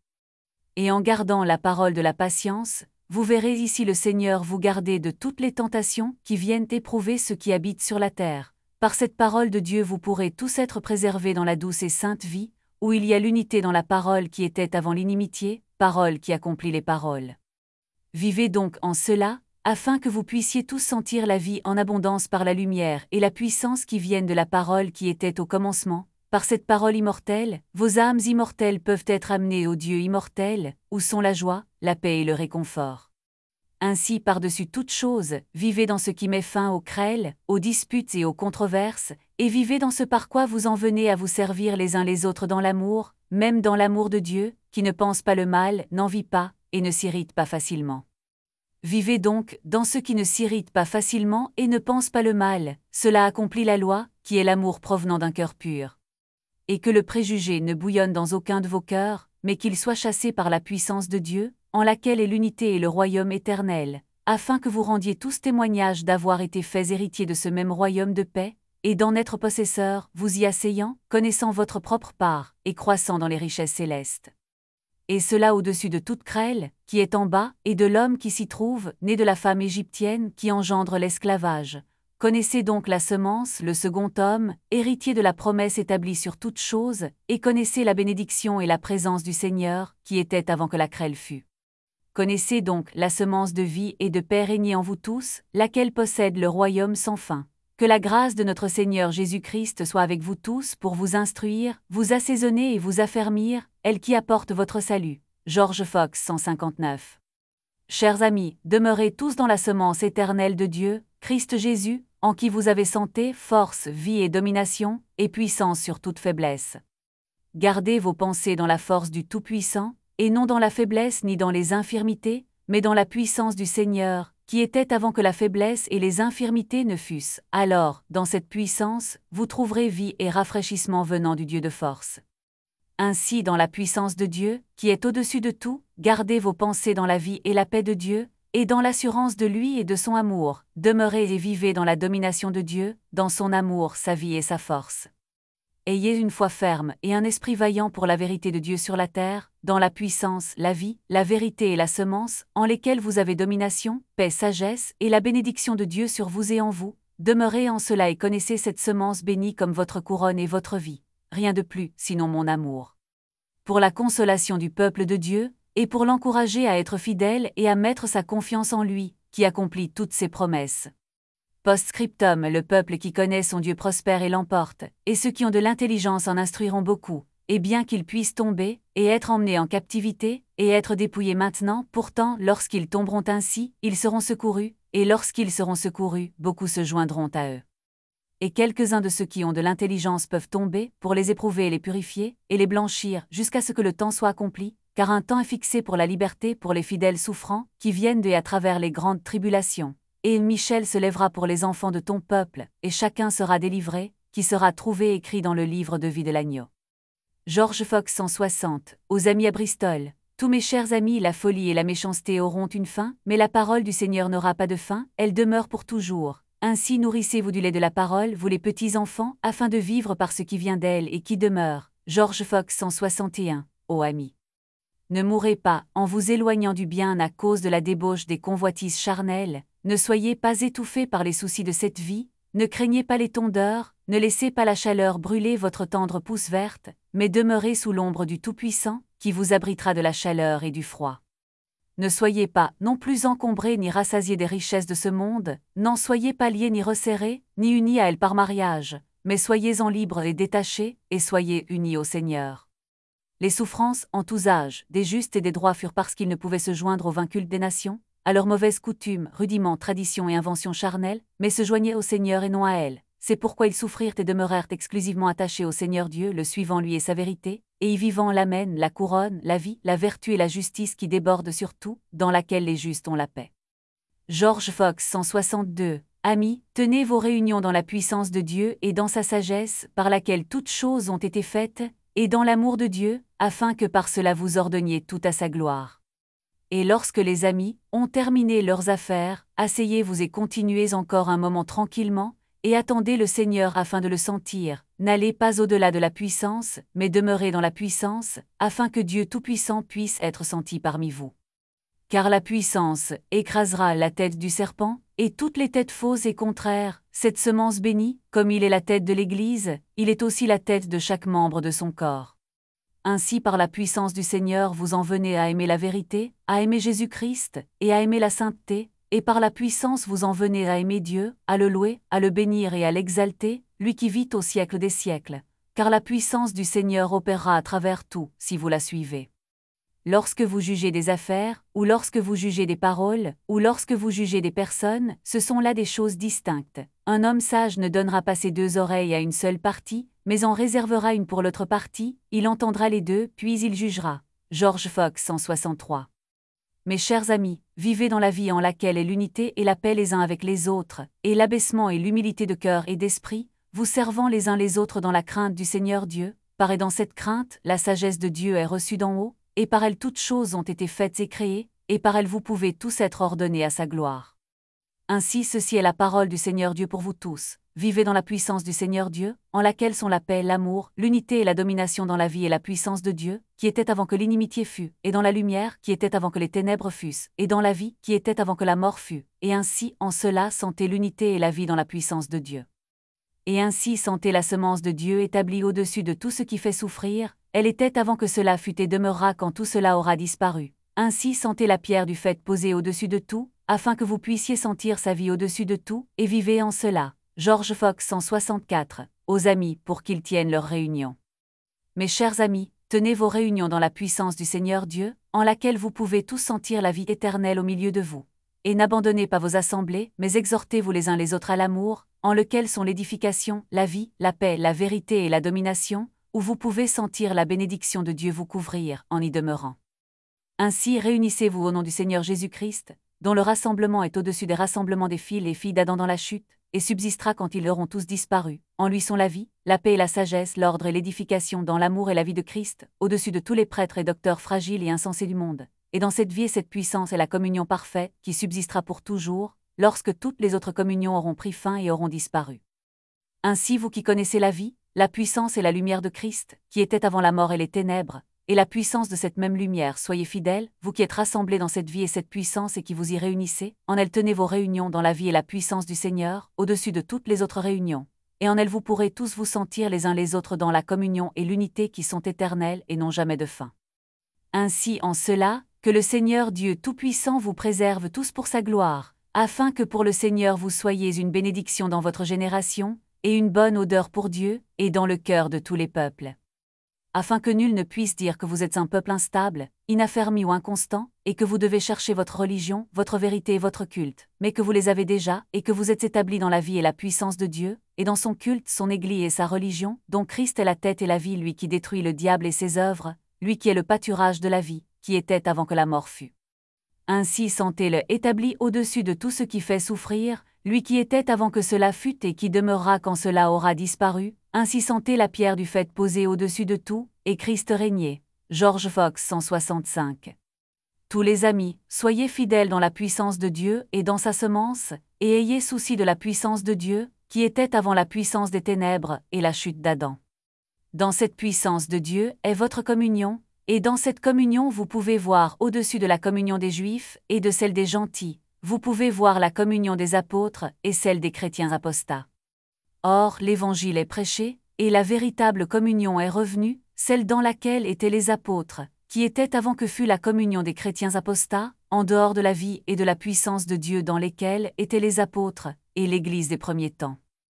Et en gardant la parole de la patience, vous verrez ici le Seigneur vous garder de toutes les tentations qui viennent éprouver ceux qui habitent sur la terre. Par cette parole de Dieu vous pourrez tous être préservés dans la douce et sainte vie, où il y a l'unité dans la parole qui était avant l'inimitié, parole qui accomplit les paroles. Vivez donc en cela, afin que vous puissiez tous sentir la vie en abondance par la lumière et la puissance qui viennent de la parole qui était au commencement. Par cette parole immortelle, vos âmes immortelles peuvent être amenées au Dieu immortel, où sont la joie, la paix et le réconfort. Ainsi par-dessus toute chose, vivez dans ce qui met fin aux querelles, aux disputes et aux controverses, et vivez dans ce par quoi vous en venez à vous servir les uns les autres dans l'amour, même dans l'amour de Dieu, qui ne pense pas le mal, n'envie pas, et ne s'irrite pas facilement. Vivez donc dans ce qui ne s'irrite pas facilement et ne pense pas le mal, cela accomplit la loi, qui est l'amour provenant d'un cœur pur. Et que le préjugé ne bouillonne dans aucun de vos cœurs, mais qu'il soit chassé par la puissance de Dieu, en laquelle est l'unité et le royaume éternel, afin que vous rendiez tous témoignage d'avoir été faits héritiers de ce même royaume de paix, et d'en être possesseurs, vous y asseyant, connaissant votre propre part, et croissant dans les richesses célestes. Et cela au-dessus de toute querelle, qui est en bas, et de l'homme qui s'y trouve, né de la femme égyptienne qui engendre l'esclavage. Connaissez donc la semence, le second homme, héritier de la promesse établie sur toutes choses, et connaissez la bénédiction et la présence du Seigneur, qui était avant que la querelle fût. Connaissez donc la semence de vie et de paix régnée en vous tous, laquelle possède le royaume sans fin. Que la grâce de notre Seigneur Jésus-Christ soit avec vous tous pour vous instruire, vous assaisonner et vous affermir, elle qui apporte votre salut. George Fox 159. Chers amis, demeurez tous dans la semence éternelle de Dieu, Christ Jésus, en qui vous avez santé, force, vie et domination, et puissance sur toute faiblesse. Gardez vos pensées dans la force du Tout-Puissant, et non dans la faiblesse ni dans les infirmités, mais dans la puissance du Seigneur, qui était avant que la faiblesse et les infirmités ne fussent. Alors, dans cette puissance, vous trouverez vie et rafraîchissement venant du Dieu de force. Ainsi, dans la puissance de Dieu, qui est au-dessus de tout, gardez vos pensées dans la vie et la paix de Dieu, et dans l'assurance de lui et de son amour, demeurez et vivez dans la domination de Dieu, dans son amour, sa vie et sa force. Ayez une foi ferme et un esprit vaillant pour la vérité de Dieu sur la terre, dans la puissance, la vie, la vérité et la semence, en lesquelles vous avez domination, paix, sagesse et la bénédiction de Dieu sur vous et en vous. Demeurez en cela et connaissez cette semence bénie comme votre couronne et votre vie. Rien de plus, sinon mon amour. Pour la consolation du peuple de Dieu, et pour l'encourager à être fidèle et à mettre sa confiance en lui, qui accomplit toutes ses promesses. Post-scriptum, le peuple qui connaît son Dieu prospère et l'emporte, et ceux qui ont de l'intelligence en instruiront beaucoup, et bien qu'ils puissent tomber, et être emmenés en captivité, et être dépouillés maintenant, pourtant, lorsqu'ils tomberont ainsi, ils seront secourus, et lorsqu'ils seront secourus, beaucoup se joindront à eux. Et quelques-uns de ceux qui ont de l'intelligence peuvent tomber, pour les éprouver et les purifier, et les blanchir, jusqu'à ce que le temps soit accompli, car un temps est fixé pour la liberté pour les fidèles souffrants, qui viennent de et à travers les grandes tribulations. Et Michel se lèvera pour les enfants de ton peuple, et chacun sera délivré, qui sera trouvé écrit dans le livre de vie de l'agneau. George Fox 160, aux amis à Bristol. Tous mes chers amis, la folie et la méchanceté auront une fin, mais la parole du Seigneur n'aura pas de fin, elle demeure pour toujours. Ainsi nourrissez-vous du lait de la parole, vous les petits enfants, afin de vivre par ce qui vient d'elle et qui demeure. George Fox 161, ô amis. Ne mourrez pas, en vous éloignant du bien à cause de la débauche des convoitises charnelles, ne soyez pas étouffés par les soucis de cette vie, ne craignez pas les tondeurs, ne laissez pas la chaleur brûler votre tendre pousse verte, mais demeurez sous l'ombre du Tout-Puissant, qui vous abritera de la chaleur et du froid. Ne soyez pas non plus encombrés ni rassasiés des richesses de ce monde, n'en soyez pas liés ni resserrés, ni unis à elles par mariage, mais soyez-en libres et détachés, et soyez unis au Seigneur. Les souffrances, en tous âges, des justes et des droits furent parce qu'ils ne pouvaient se joindre au vain culte des nations, à leurs mauvaises coutumes, rudiments, traditions et inventions charnelles, mais se joignaient au Seigneur et non à elles. C'est pourquoi ils souffrirent et demeurèrent exclusivement attachés au Seigneur Dieu, le suivant lui et sa vérité, et y vivant l'amène, la couronne, la vie, la vertu et la justice qui débordent sur tout, dans laquelle les justes ont la paix. George Fox 162. Amis, tenez vos réunions dans la puissance de Dieu et dans sa sagesse, par laquelle toutes choses ont été faites, et dans l'amour de Dieu, afin que par cela vous ordonniez tout à sa gloire. Et lorsque les amis ont terminé leurs affaires, asseyez-vous et continuez encore un moment tranquillement, et attendez le Seigneur afin de le sentir. N'allez pas au-delà de la puissance, mais demeurez dans la puissance, afin que Dieu Tout-Puissant puisse être senti parmi vous. Car la puissance écrasera la tête du serpent, et toutes les têtes fausses et contraires. Cette semence bénie, comme il est la tête de l'Église, il est aussi la tête de chaque membre de son corps. Ainsi par la puissance du Seigneur vous en venez à aimer la vérité, à aimer Jésus-Christ, et à aimer la sainteté, et par la puissance vous en venez à aimer Dieu, à le louer, à le bénir et à l'exalter, lui qui vit au siècle des siècles. Car la puissance du Seigneur opérera à travers tout, si vous la suivez. Lorsque vous jugez des affaires, ou lorsque vous jugez des paroles, ou lorsque vous jugez des personnes, ce sont là des choses distinctes. Un homme sage ne donnera pas ses deux oreilles à une seule partie, mais en réservera une pour l'autre partie, il entendra les deux, puis il jugera. George Fox 163. Mes chers amis, vivez dans la vie en laquelle est l'unité et la paix les uns avec les autres, et l'abaissement et l'humilité de cœur et d'esprit, vous servant les uns les autres dans la crainte du Seigneur Dieu, car dans cette crainte, la sagesse de Dieu est reçue d'en haut, et par elle toutes choses ont été faites et créées, et par elle vous pouvez tous être ordonnés à sa gloire. Ainsi ceci est la parole du Seigneur Dieu pour vous tous. Vivez dans la puissance du Seigneur Dieu, en laquelle sont la paix, l'amour, l'unité et la domination dans la vie et la puissance de Dieu, qui était avant que l'inimitié fût, et dans la lumière, qui était avant que les ténèbres fussent, et dans la vie, qui était avant que la mort fût, et ainsi, en cela, sentez l'unité et la vie dans la puissance de Dieu. Et ainsi sentez la semence de Dieu établie au-dessus de tout ce qui fait souffrir, elle était avant que cela fût et demeurera quand tout cela aura disparu. Ainsi sentez la pierre du fait posée au-dessus de tout, afin que vous puissiez sentir sa vie au-dessus de tout, et vivez en cela. George Fox 164. Aux amis pour qu'ils tiennent leurs réunions. Mes chers amis, tenez vos réunions dans la puissance du Seigneur Dieu, en laquelle vous pouvez tous sentir la vie éternelle au milieu de vous. Et n'abandonnez pas vos assemblées, mais exhortez-vous les uns les autres à l'amour, en lequel sont l'édification, la vie, la paix, la vérité et la domination, où vous pouvez sentir la bénédiction de Dieu vous couvrir, en y demeurant. Ainsi réunissez-vous au nom du Seigneur Jésus-Christ, dont le rassemblement est au-dessus des rassemblements des fils et filles d'Adam dans la chute, et subsistera quand ils auront tous disparu. En lui sont la vie, la paix et la sagesse, l'ordre et l'édification dans l'amour et la vie de Christ, au-dessus de tous les prêtres et docteurs fragiles et insensés du monde. Et dans cette vie et cette puissance est la communion parfaite, qui subsistera pour toujours, lorsque toutes les autres communions auront pris fin et auront disparu. Ainsi vous qui connaissez la vie, la puissance et la lumière de Christ, qui était avant la mort et les ténèbres, et la puissance de cette même lumière, soyez fidèles, vous qui êtes rassemblés dans cette vie et cette puissance et qui vous y réunissez, en elle tenez vos réunions dans la vie et la puissance du Seigneur, au-dessus de toutes les autres réunions, et en elle vous pourrez tous vous sentir les uns les autres dans la communion et l'unité qui sont éternelles et n'ont jamais de fin. Ainsi en cela, que le Seigneur Dieu Tout-Puissant vous préserve tous pour sa gloire, afin que pour le Seigneur vous soyez une bénédiction dans votre génération, et une bonne odeur pour Dieu, et dans le cœur de tous les peuples. Afin que nul ne puisse dire que vous êtes un peuple instable, inaffermi ou inconstant, et que vous devez chercher votre religion, votre vérité et votre culte, mais que vous les avez déjà, et que vous êtes établis dans la vie et la puissance de Dieu, et dans son culte, son Église et sa religion, dont Christ est la tête et la vie, lui qui détruit le diable et ses œuvres, lui qui est le pâturage de la vie, qui était avant que la mort fût. Ainsi sentez-le établi au-dessus de tout ce qui fait souffrir, lui qui était avant que cela fût et qui demeurera quand cela aura disparu, ainsi sentez la pierre du fait posée au-dessus de tout, et Christ régner. George Fox 165. Tous les amis, soyez fidèles dans la puissance de Dieu et dans sa semence, et ayez souci de la puissance de Dieu, qui était avant la puissance des ténèbres et la chute d'Adam. Dans cette puissance de Dieu est votre communion, et dans cette communion vous pouvez voir au-dessus de la communion des Juifs et de celle des gentils, vous pouvez voir la communion des apôtres et celle des chrétiens apostats. Or, l'Évangile est prêché, et la véritable communion est revenue, celle dans laquelle étaient les apôtres, qui était avant que fût la communion des chrétiens apostats, en dehors de la vie et de la puissance de Dieu dans lesquels étaient les apôtres, et l'Église des premiers temps.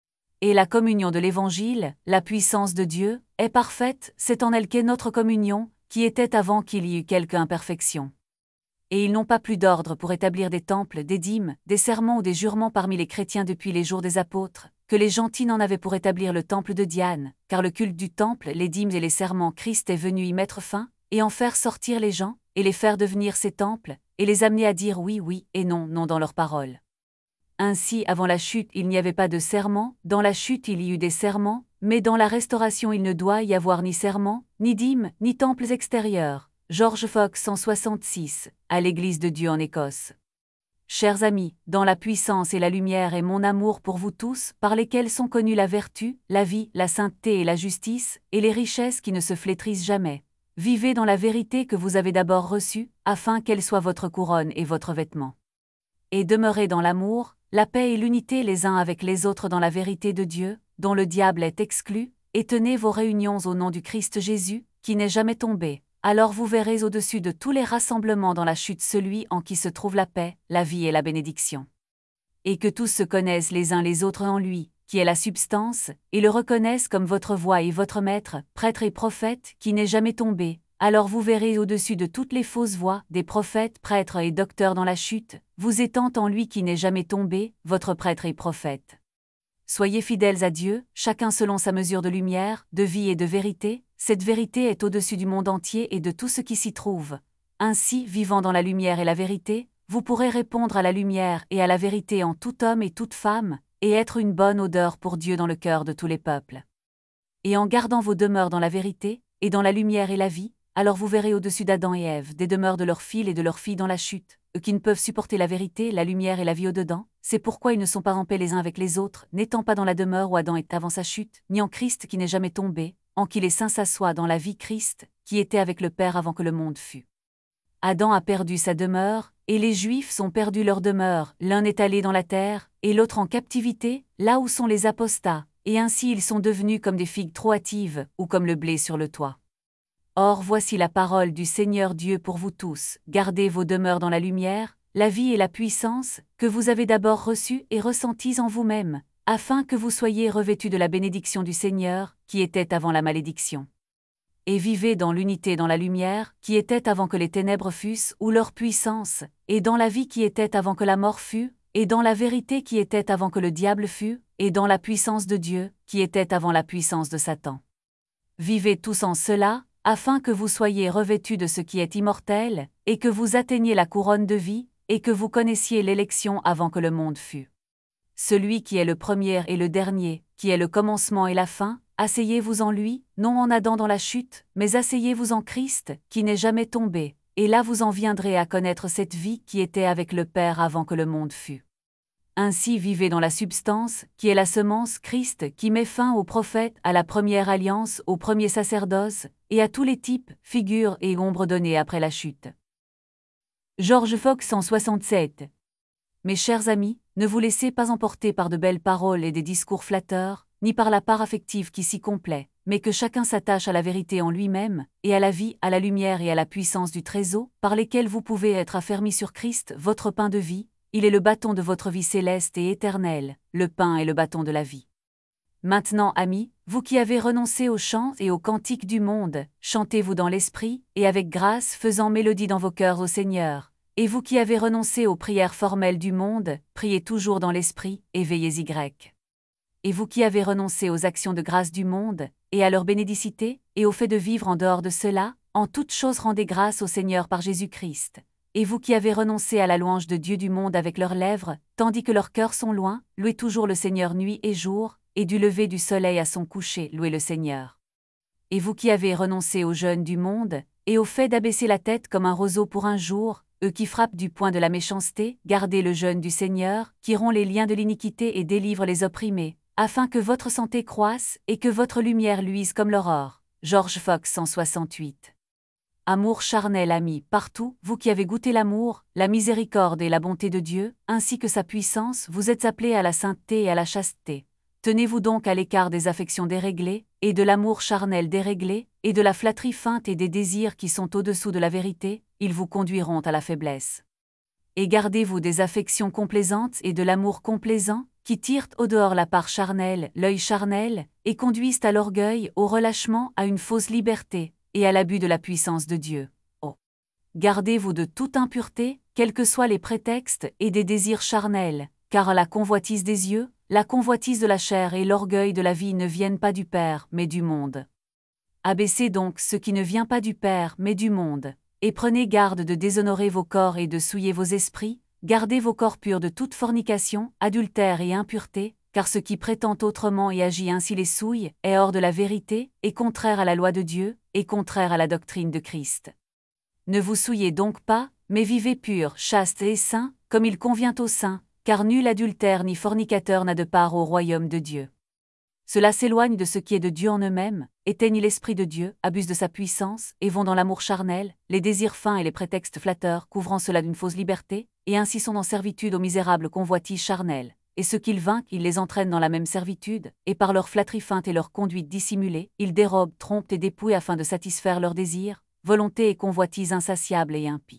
Et la communion de l'Évangile, la puissance de Dieu, est parfaite, c'est en elle qu'est notre communion, qui était avant qu'il y eût quelque imperfection. Et ils n'ont pas plus d'ordre pour établir des temples, des dîmes, des serments ou des jurements parmi les chrétiens depuis les jours des apôtres, que les gentils n'en avaient pour établir le temple de Diane, car le culte du temple, les dîmes et les serments, Christ est venu y mettre fin, et en faire sortir les gens, et les faire devenir ses temples, et les amener à dire oui, oui, et non, non dans leurs paroles. Ainsi, avant la chute, il n'y avait pas de serment, dans la chute il y eut des serments, mais dans la restauration il ne doit y avoir ni serment, ni dîmes, ni temples extérieurs. George Fox 166, à l'Église de Dieu en Écosse. Chers amis, dans la puissance et la lumière est mon amour pour vous tous, par lesquels sont connues la vertu, la vie, la sainteté et la justice, et les richesses qui ne se flétrissent jamais. Vivez dans la vérité que vous avez d'abord reçue, afin qu'elle soit votre couronne et votre vêtement. Et demeurez dans l'amour, la paix et l'unité les uns avec les autres dans la vérité de Dieu, dont le diable est exclu, et tenez vos réunions au nom du Christ Jésus, qui n'est jamais tombé. Alors vous verrez au-dessus de tous les rassemblements dans la chute celui en qui se trouve la paix, la vie et la bénédiction. Et que tous se connaissent les uns les autres en lui, qui est la substance, et le reconnaissent comme votre voix et votre maître, prêtre et prophète, qui n'est jamais tombé. Alors vous verrez au-dessus de toutes les fausses voix, des prophètes, prêtres et docteurs dans la chute, vous étant en lui qui n'est jamais tombé, votre prêtre et prophète. Soyez fidèles à Dieu, chacun selon sa mesure de lumière, de vie et de vérité, cette vérité est au-dessus du monde entier et de tout ce qui s'y trouve. Ainsi, vivant dans la lumière et la vérité, vous pourrez répondre à la lumière et à la vérité en tout homme et toute femme, et être une bonne odeur pour Dieu dans le cœur de tous les peuples. Et en gardant vos demeures dans la vérité, et dans la lumière et la vie, alors vous verrez au-dessus d'Adam et Ève des demeures de leurs fils et de leurs filles dans la chute, eux qui ne peuvent supporter la vérité, la lumière et la vie au-dedans, c'est pourquoi ils ne sont pas en paix les uns avec les autres, n'étant pas dans la demeure où Adam est avant sa chute, ni en Christ qui n'est jamais tombé, en qui les saints s'assoient dans la vie Christ, qui était avec le Père avant que le monde fût. Adam a perdu sa demeure, et les Juifs ont perdu leur demeure, l'un est allé dans la terre, et l'autre en captivité, là où sont les apostats, et ainsi ils sont devenus comme des figues trop hâtives, ou comme le blé sur le toit. Or voici la parole du Seigneur Dieu pour vous tous, gardez vos demeures dans la lumière, la vie et la puissance, que vous avez d'abord reçues et ressenties en vous-même, afin que vous soyez revêtus de la bénédiction du Seigneur, qui était avant la malédiction. Et vivez dans l'unité dans la lumière, qui était avant que les ténèbres fussent, ou leur puissance, et dans la vie qui était avant que la mort fût, et dans la vérité qui était avant que le diable fût, et dans la puissance de Dieu, qui était avant la puissance de Satan. Vivez tous en cela, afin que vous soyez revêtus de ce qui est immortel, et que vous atteigniez la couronne de vie, et que vous connaissiez l'élection avant que le monde fût. Celui qui est le premier et le dernier, qui est le commencement et la fin, asseyez-vous en lui, non en Adam dans la chute, mais asseyez-vous en Christ, qui n'est jamais tombé, et là vous en viendrez à connaître cette vie qui était avec le Père avant que le monde fût. Ainsi vivez dans la substance, qui est la semence Christ, qui met fin aux prophètes, à la première alliance, au premier sacerdoce, et à tous les types, figures et ombres données après la chute. George Fox 167. Mes chers amis, ne vous laissez pas emporter par de belles paroles et des discours flatteurs, ni par la part affective qui s'y complaît, mais que chacun s'attache à la vérité en lui-même, et à la vie, à la lumière et à la puissance du Très-Haut, par lesquels vous pouvez être affermis sur Christ, votre pain de vie. Il est le bâton de votre vie céleste et éternelle, le pain et le bâton de la vie. Maintenant, amis, vous qui avez renoncé aux chants et aux cantiques du monde, chantez-vous dans l'esprit, et avec grâce faisant mélodie dans vos cœurs au Seigneur. Et vous qui avez renoncé aux prières formelles du monde, priez toujours dans l'esprit, et veillez-y. Et vous qui avez renoncé aux actions de grâce du monde, et à leur bénédicité, et au fait de vivre en dehors de cela, en toutes choses rendez grâce au Seigneur par Jésus-Christ. Et vous qui avez renoncé à la louange de Dieu du monde avec leurs lèvres, tandis que leurs cœurs sont loin, louez toujours le Seigneur nuit et jour, et du lever du soleil à son coucher, louez le Seigneur. Et vous qui avez renoncé au jeûne du monde, et au fait d'abaisser la tête comme un roseau pour un jour, eux qui frappent du poing de la méchanceté, gardez le jeûne du Seigneur, qui rompt les liens de l'iniquité et délivre les opprimés, afin que votre santé croisse, et que votre lumière luise comme l'aurore. George Fox 168. Amour charnel ami, partout, vous qui avez goûté l'amour, la miséricorde et la bonté de Dieu, ainsi que sa puissance, vous êtes appelés à la sainteté et à la chasteté. Tenez-vous donc à l'écart des affections déréglées, et de l'amour charnel déréglé, et de la flatterie feinte et des désirs qui sont au-dessous de la vérité, ils vous conduiront à la faiblesse. Et gardez-vous des affections complaisantes et de l'amour complaisant, qui tirent au dehors la part charnelle, l'œil charnel, et conduisent à l'orgueil, au relâchement, à une fausse liberté, et à l'abus de la puissance de Dieu. Oh! Gardez-vous de toute impureté, quels que soient les prétextes, et des désirs charnels, car la convoitise des yeux, la convoitise de la chair et l'orgueil de la vie ne viennent pas du Père, mais du monde. Abaissez donc ce qui ne vient pas du Père, mais du monde, et prenez garde de déshonorer vos corps et de souiller vos esprits, gardez vos corps purs de toute fornication, adultère et impureté, car ce qui prétend autrement et agit ainsi les souille, est hors de la vérité, et contraire à la loi de Dieu, et contraire à la doctrine de Christ. Ne vous souillez donc pas, mais vivez purs, chastes et saints, comme il convient aux saints, car nul adultère ni fornicateur n'a de part au royaume de Dieu. Cela s'éloigne de ce qui est de Dieu en eux-mêmes, éteignent l'Esprit de Dieu, abusent de sa puissance, et vont dans l'amour charnel, les désirs fins et les prétextes flatteurs, couvrant cela d'une fausse liberté, et ainsi sont en servitude aux misérables convoitises charnelles. Et ceux qu'ils vainquent, ils les entraînent dans la même servitude, et par leur flatterie feinte et leur conduite dissimulée, ils dérobent, trompent et dépouillent afin de satisfaire leurs désirs, volonté et convoitise insatiables et impies.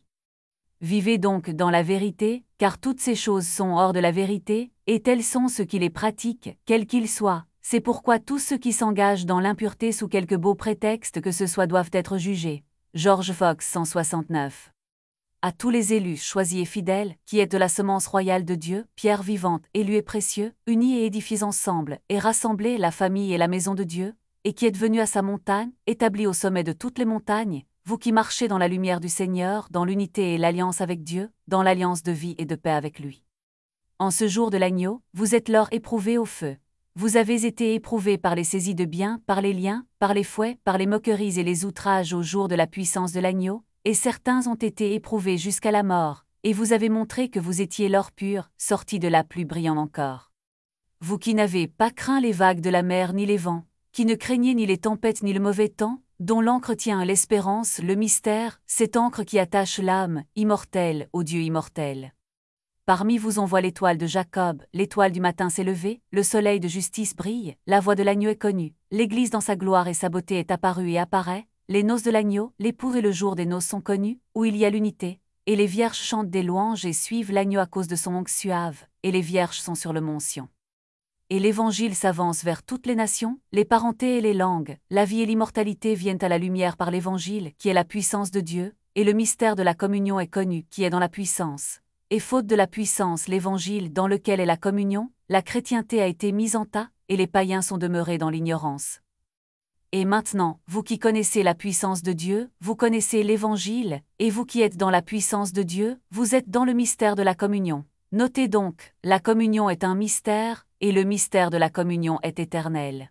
Vivez donc dans la vérité, car toutes ces choses sont hors de la vérité, et tels sont ceux qui les pratiquent, quels qu'ils soient. C'est pourquoi tous ceux qui s'engagent dans l'impureté sous quelque beau prétexte que ce soit doivent être jugés. George Fox 169. À tous les élus choisis et fidèles, qui êtes de la semence royale de Dieu, pierre vivante, élus et précieux, unis et édifiés ensemble, et rassemblés la famille et la maison de Dieu, et qui êtes venus à sa montagne, établis au sommet de toutes les montagnes, vous qui marchez dans la lumière du Seigneur, dans l'unité et l'alliance avec Dieu, dans l'alliance de vie et de paix avec lui. En ce jour de l'agneau, vous êtes lors éprouvés au feu. Vous avez été éprouvés par les saisies de biens, par les liens, par les fouets, par les moqueries et les outrages au jour de la puissance de l'agneau, et certains ont été éprouvés jusqu'à la mort, et vous avez montré que vous étiez l'or pur, sorti de là plus brillant encore. Vous qui n'avez pas craint les vagues de la mer ni les vents, qui ne craignez ni les tempêtes ni le mauvais temps, dont l'encre tient à l'espérance, le mystère, cette encre qui attache l'âme, immortelle, au Dieu immortel. Parmi vous on voit l'étoile de Jacob, l'étoile du matin s'est levée, le soleil de justice brille, la voix de l'agneau est connue, l'Église dans sa gloire et sa beauté est apparue et apparaît, les noces de l'agneau, l'époux et le jour des noces sont connus, où il y a l'unité, et les vierges chantent des louanges et suivent l'agneau à cause de son ongle suave, et les vierges sont sur le mont Sion. Et l'Évangile s'avance vers toutes les nations, les parentés et les langues, la vie et l'immortalité viennent à la lumière par l'Évangile, qui est la puissance de Dieu, et le mystère de la communion est connu, qui est dans la puissance. Et faute de la puissance, l'Évangile dans lequel est la communion, la chrétienté a été mise en tas, et les païens sont demeurés dans l'ignorance. Et maintenant, vous qui connaissez la puissance de Dieu, vous connaissez l'Évangile, et vous qui êtes dans la puissance de Dieu, vous êtes dans le mystère de la communion. Notez donc, la communion est un mystère, et le mystère de la communion est éternel.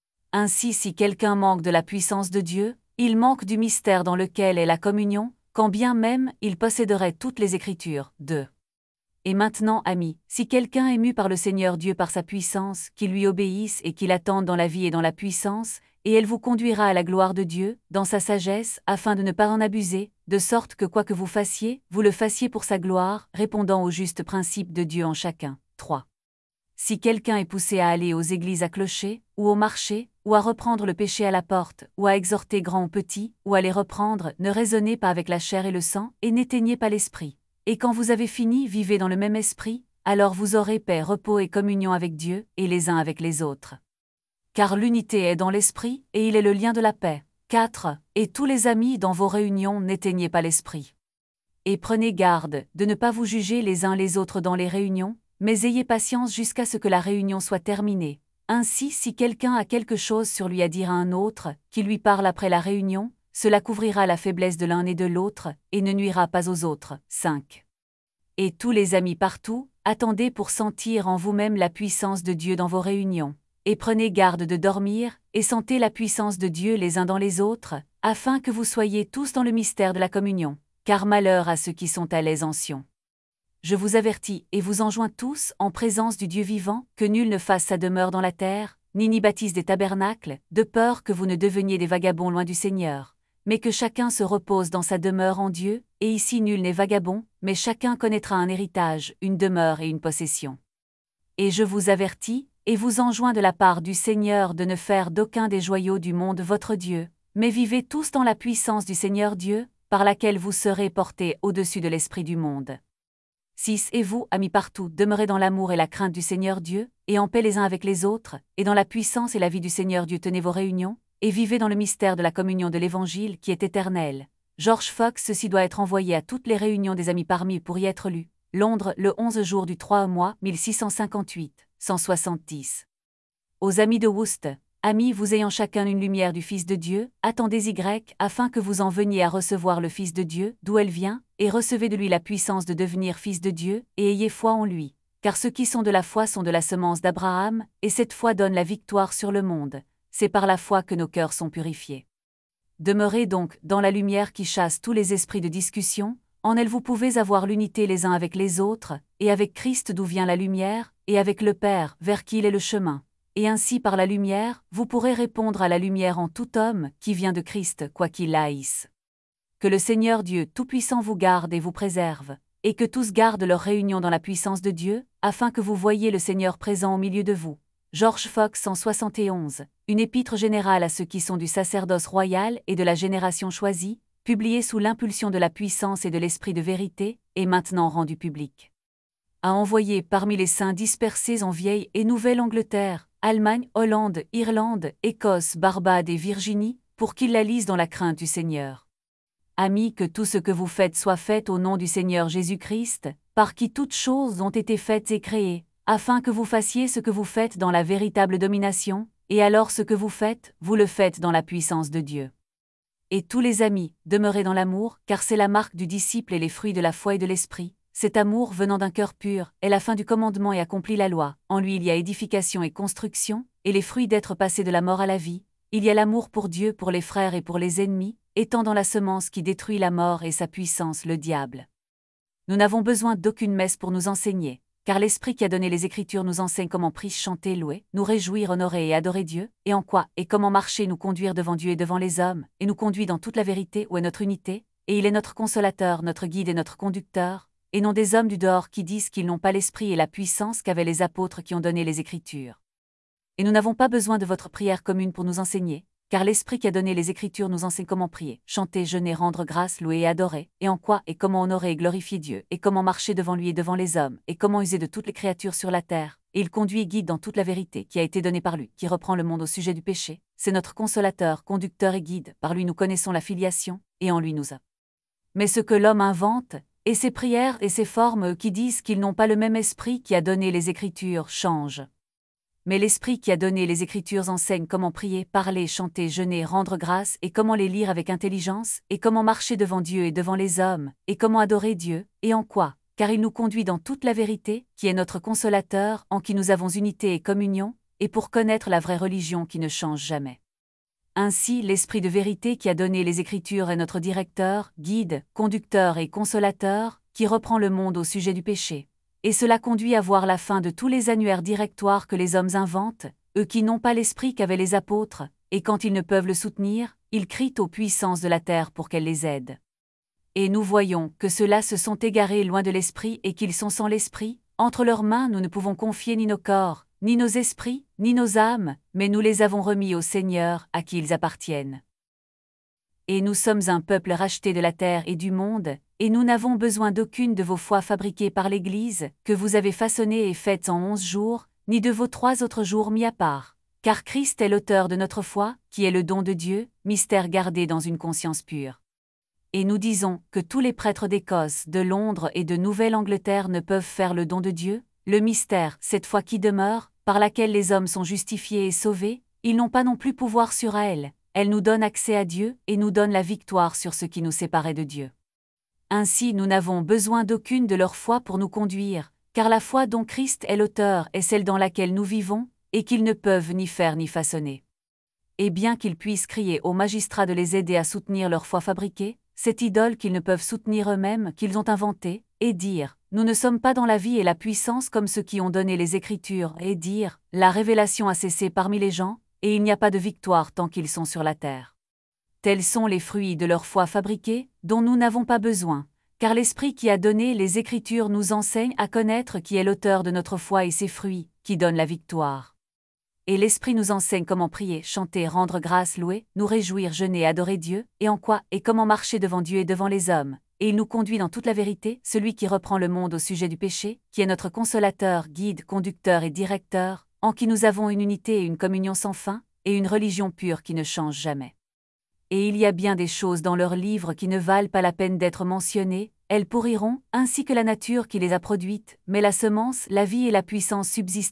Ainsi si quelqu'un manque de la puissance de Dieu, il manque du mystère dans lequel est la communion, quand bien même il posséderait toutes les Écritures. 2. Et maintenant, amis, si quelqu'un est mu par le Seigneur Dieu par sa puissance, qu'il lui obéisse et qu'il attende dans la vie et dans la puissance, et elle vous conduira à la gloire de Dieu, dans sa sagesse, afin de ne pas en abuser, de sorte que quoi que vous fassiez, vous le fassiez pour sa gloire, répondant au juste principe de Dieu en chacun. 3. Si quelqu'un est poussé à aller aux églises à clocher, ou au marché, ou à reprendre le péché à la porte, ou à exhorter grands ou petits, ou à les reprendre, ne raisonnez pas avec la chair et le sang, et n'éteignez pas l'esprit. Et quand vous avez fini, vivez dans le même esprit, alors vous aurez paix, repos et communion avec Dieu, et les uns avec les autres. Car l'unité est dans l'esprit, et il est le lien de la paix. 4. Et tous les amis dans vos réunions, n'éteignez pas l'esprit. Et prenez garde, de ne pas vous juger les uns les autres dans les réunions, mais ayez patience jusqu'à ce que la réunion soit terminée. Ainsi, si quelqu'un a quelque chose sur lui à dire à un autre, qui lui parle après la réunion, cela couvrira la faiblesse de l'un et de l'autre, et ne nuira pas aux autres. 5. Et tous les amis partout, attendez pour sentir en vous-même la puissance de Dieu dans vos réunions. Et prenez garde de dormir, et sentez la puissance de Dieu les uns dans les autres, afin que vous soyez tous dans le mystère de la communion, car malheur à ceux qui sont à l'aise en Sion. Je vous avertis et vous enjoins tous, en présence du Dieu vivant, que nul ne fasse sa demeure dans la terre, ni n'y bâtisse des tabernacles, de peur que vous ne deveniez des vagabonds loin du Seigneur, mais que chacun se repose dans sa demeure en Dieu, et ici nul n'est vagabond, mais chacun connaîtra un héritage, une demeure et une possession. Et je vous avertis, et vous enjoins de la part du Seigneur de ne faire d'aucun des joyaux du monde votre Dieu, mais vivez tous dans la puissance du Seigneur Dieu, par laquelle vous serez portés au-dessus de l'esprit du monde. 6. Et vous, amis partout, demeurez dans l'amour et la crainte du Seigneur Dieu, et en paix les uns avec les autres, et dans la puissance et la vie du Seigneur Dieu tenez vos réunions, et vivez dans le mystère de la communion de l'Évangile qui est éternel. George Fox. Ceci doit être envoyé à toutes les réunions des amis parmi pour y être lu. Londres, le 11 jour du 3 mois 1658. 170. Aux amis de Wust, amis vous ayant chacun une lumière du Fils de Dieu, attendez afin que vous en veniez à recevoir le Fils de Dieu, d'où elle vient, et recevez de lui la puissance de devenir fils de Dieu, et ayez foi en lui. Car ceux qui sont de la foi sont de la semence d'Abraham, et cette foi donne la victoire sur le monde. C'est par la foi que nos cœurs sont purifiés. Demeurez donc dans la lumière qui chasse tous les esprits de discussion, en elle vous pouvez avoir l'unité les uns avec les autres, et avec Christ d'où vient la lumière, et avec le Père, vers qui il est le chemin. Et ainsi par la lumière, vous pourrez répondre à la lumière en tout homme, qui vient de Christ, quoi qu'il la haïsse. Que le Seigneur Dieu Tout-Puissant vous garde et vous préserve, et que tous gardent leur réunion dans la puissance de Dieu, afin que vous voyiez le Seigneur présent au milieu de vous. George Fox 171, une épître générale à ceux qui sont du sacerdoce royal et de la génération choisie, publiée sous l'impulsion de la puissance et de l'esprit de vérité, et maintenant rendue publique. À envoyer parmi les saints dispersés en vieille et Nouvelle-Angleterre, Allemagne, Hollande, Irlande, Écosse, Barbade et Virginie, pour qu'ils la lisent dans la crainte du Seigneur. Amis, que tout ce que vous faites soit fait au nom du Seigneur Jésus-Christ, par qui toutes choses ont été faites et créées, afin que vous fassiez ce que vous faites dans la véritable domination, et alors ce que vous le faites dans la puissance de Dieu. Et tous les amis, demeurez dans l'amour, car c'est la marque du disciple et les fruits de la foi et de l'esprit. Cet amour venant d'un cœur pur est la fin du commandement et accomplit la loi. En lui il y a édification et construction, et les fruits d'être passé de la mort à la vie. Il y a l'amour pour Dieu, pour les frères et pour les ennemis, étant dans la semence qui détruit la mort et sa puissance le diable. Nous n'avons besoin d'aucune messe pour nous enseigner, car l'Esprit qui a donné les Écritures nous enseigne comment prier, chanter, louer, nous réjouir, honorer et adorer Dieu, et en quoi et comment marcher, nous conduire devant Dieu et devant les hommes, et nous conduit dans toute la vérité où est notre unité, et il est notre consolateur, notre guide et notre conducteur, et non des hommes du dehors qui disent qu'ils n'ont pas l'Esprit et la puissance qu'avaient les apôtres qui ont donné les Écritures. Et nous n'avons pas besoin de votre prière commune pour nous enseigner, car l'Esprit qui a donné les Écritures nous enseigne comment prier, chanter, jeûner, rendre grâce, louer et adorer, et en quoi et comment honorer et glorifier Dieu, et comment marcher devant lui et devant les hommes, et comment user de toutes les créatures sur la terre, et il conduit et guide dans toute la vérité qui a été donnée par lui, qui reprend le monde au sujet du péché. C'est notre consolateur, conducteur et guide, par lui nous connaissons la filiation, et en lui nous a. Mais ce que l'homme invente, et ses prières et ses formes qui disent qu'ils n'ont pas le même esprit qui a donné les Écritures changent. Mais l'Esprit qui a donné les Écritures enseigne comment prier, parler, chanter, jeûner, rendre grâce, et comment les lire avec intelligence, et comment marcher devant Dieu et devant les hommes, et comment adorer Dieu, et en quoi, car il nous conduit dans toute la vérité, qui est notre consolateur, en qui nous avons unité et communion, et pour connaître la vraie religion qui ne change jamais. Ainsi, l'Esprit de vérité qui a donné les Écritures est notre directeur, guide, conducteur et consolateur, qui reprend le monde au sujet du péché. Et cela conduit à voir la fin de tous les annuaires directoires que les hommes inventent, eux qui n'ont pas l'Esprit qu'avaient les apôtres, et quand ils ne peuvent le soutenir, ils crient aux puissances de la terre pour qu'elles les aident. Et nous voyons que ceux-là se sont égarés loin de l'Esprit et qu'ils sont sans l'Esprit. Entre leurs mains nous ne pouvons confier ni nos corps, ni nos esprits, ni nos âmes, mais nous les avons remis au Seigneur, à qui ils appartiennent. Et nous sommes un peuple racheté de la terre et du monde, et nous n'avons besoin d'aucune de vos foi fabriquées par l'Église, que vous avez façonnées et faites en 11 jours, ni de vos 3 autres jours mis à part. Car Christ est l'auteur de notre foi, qui est le don de Dieu, mystère gardé dans une conscience pure. Et nous disons que tous les prêtres d'Écosse, de Londres et de Nouvelle-Angleterre ne peuvent faire le don de Dieu, le mystère, cette foi qui demeure, par laquelle les hommes sont justifiés et sauvés, ils n'ont pas non plus pouvoir sur elle nous donne accès à Dieu et nous donne la victoire sur ce qui nous séparait de Dieu. Ainsi nous n'avons besoin d'aucune de leur foi pour nous conduire, car la foi dont Christ est l'auteur est celle dans laquelle nous vivons, et qu'ils ne peuvent ni faire ni façonner. Et bien qu'ils puissent crier aux magistrats de les aider à soutenir leur foi fabriquée, cette idole qu'ils ne peuvent soutenir eux-mêmes, qu'ils ont inventée, et dire « Nous ne sommes pas dans la vie et la puissance comme ceux qui ont donné les Écritures » et dire « La révélation a cessé parmi les gens, et il n'y a pas de victoire tant qu'ils sont sur la terre. » Tels sont les fruits de leur foi fabriquée, dont nous n'avons pas besoin, car l'Esprit qui a donné les Écritures nous enseigne à connaître qui est l'auteur de notre foi et ses fruits, qui donnent la victoire. Et l'Esprit nous enseigne comment prier, chanter, rendre grâce, louer, nous réjouir, jeûner, adorer Dieu, et en quoi et comment marcher devant Dieu et devant les hommes. Et il nous conduit dans toute la vérité, celui qui reprend le monde au sujet du péché, qui est notre consolateur, guide, conducteur et directeur, en qui nous avons une unité et une communion sans fin, et une religion pure qui ne change jamais. Et il y a bien des choses dans leurs livres qui ne valent pas la peine d'être mentionnées, elles pourriront, ainsi que la nature qui les a produites, mais la semence, la vie et la puissance subsisteront.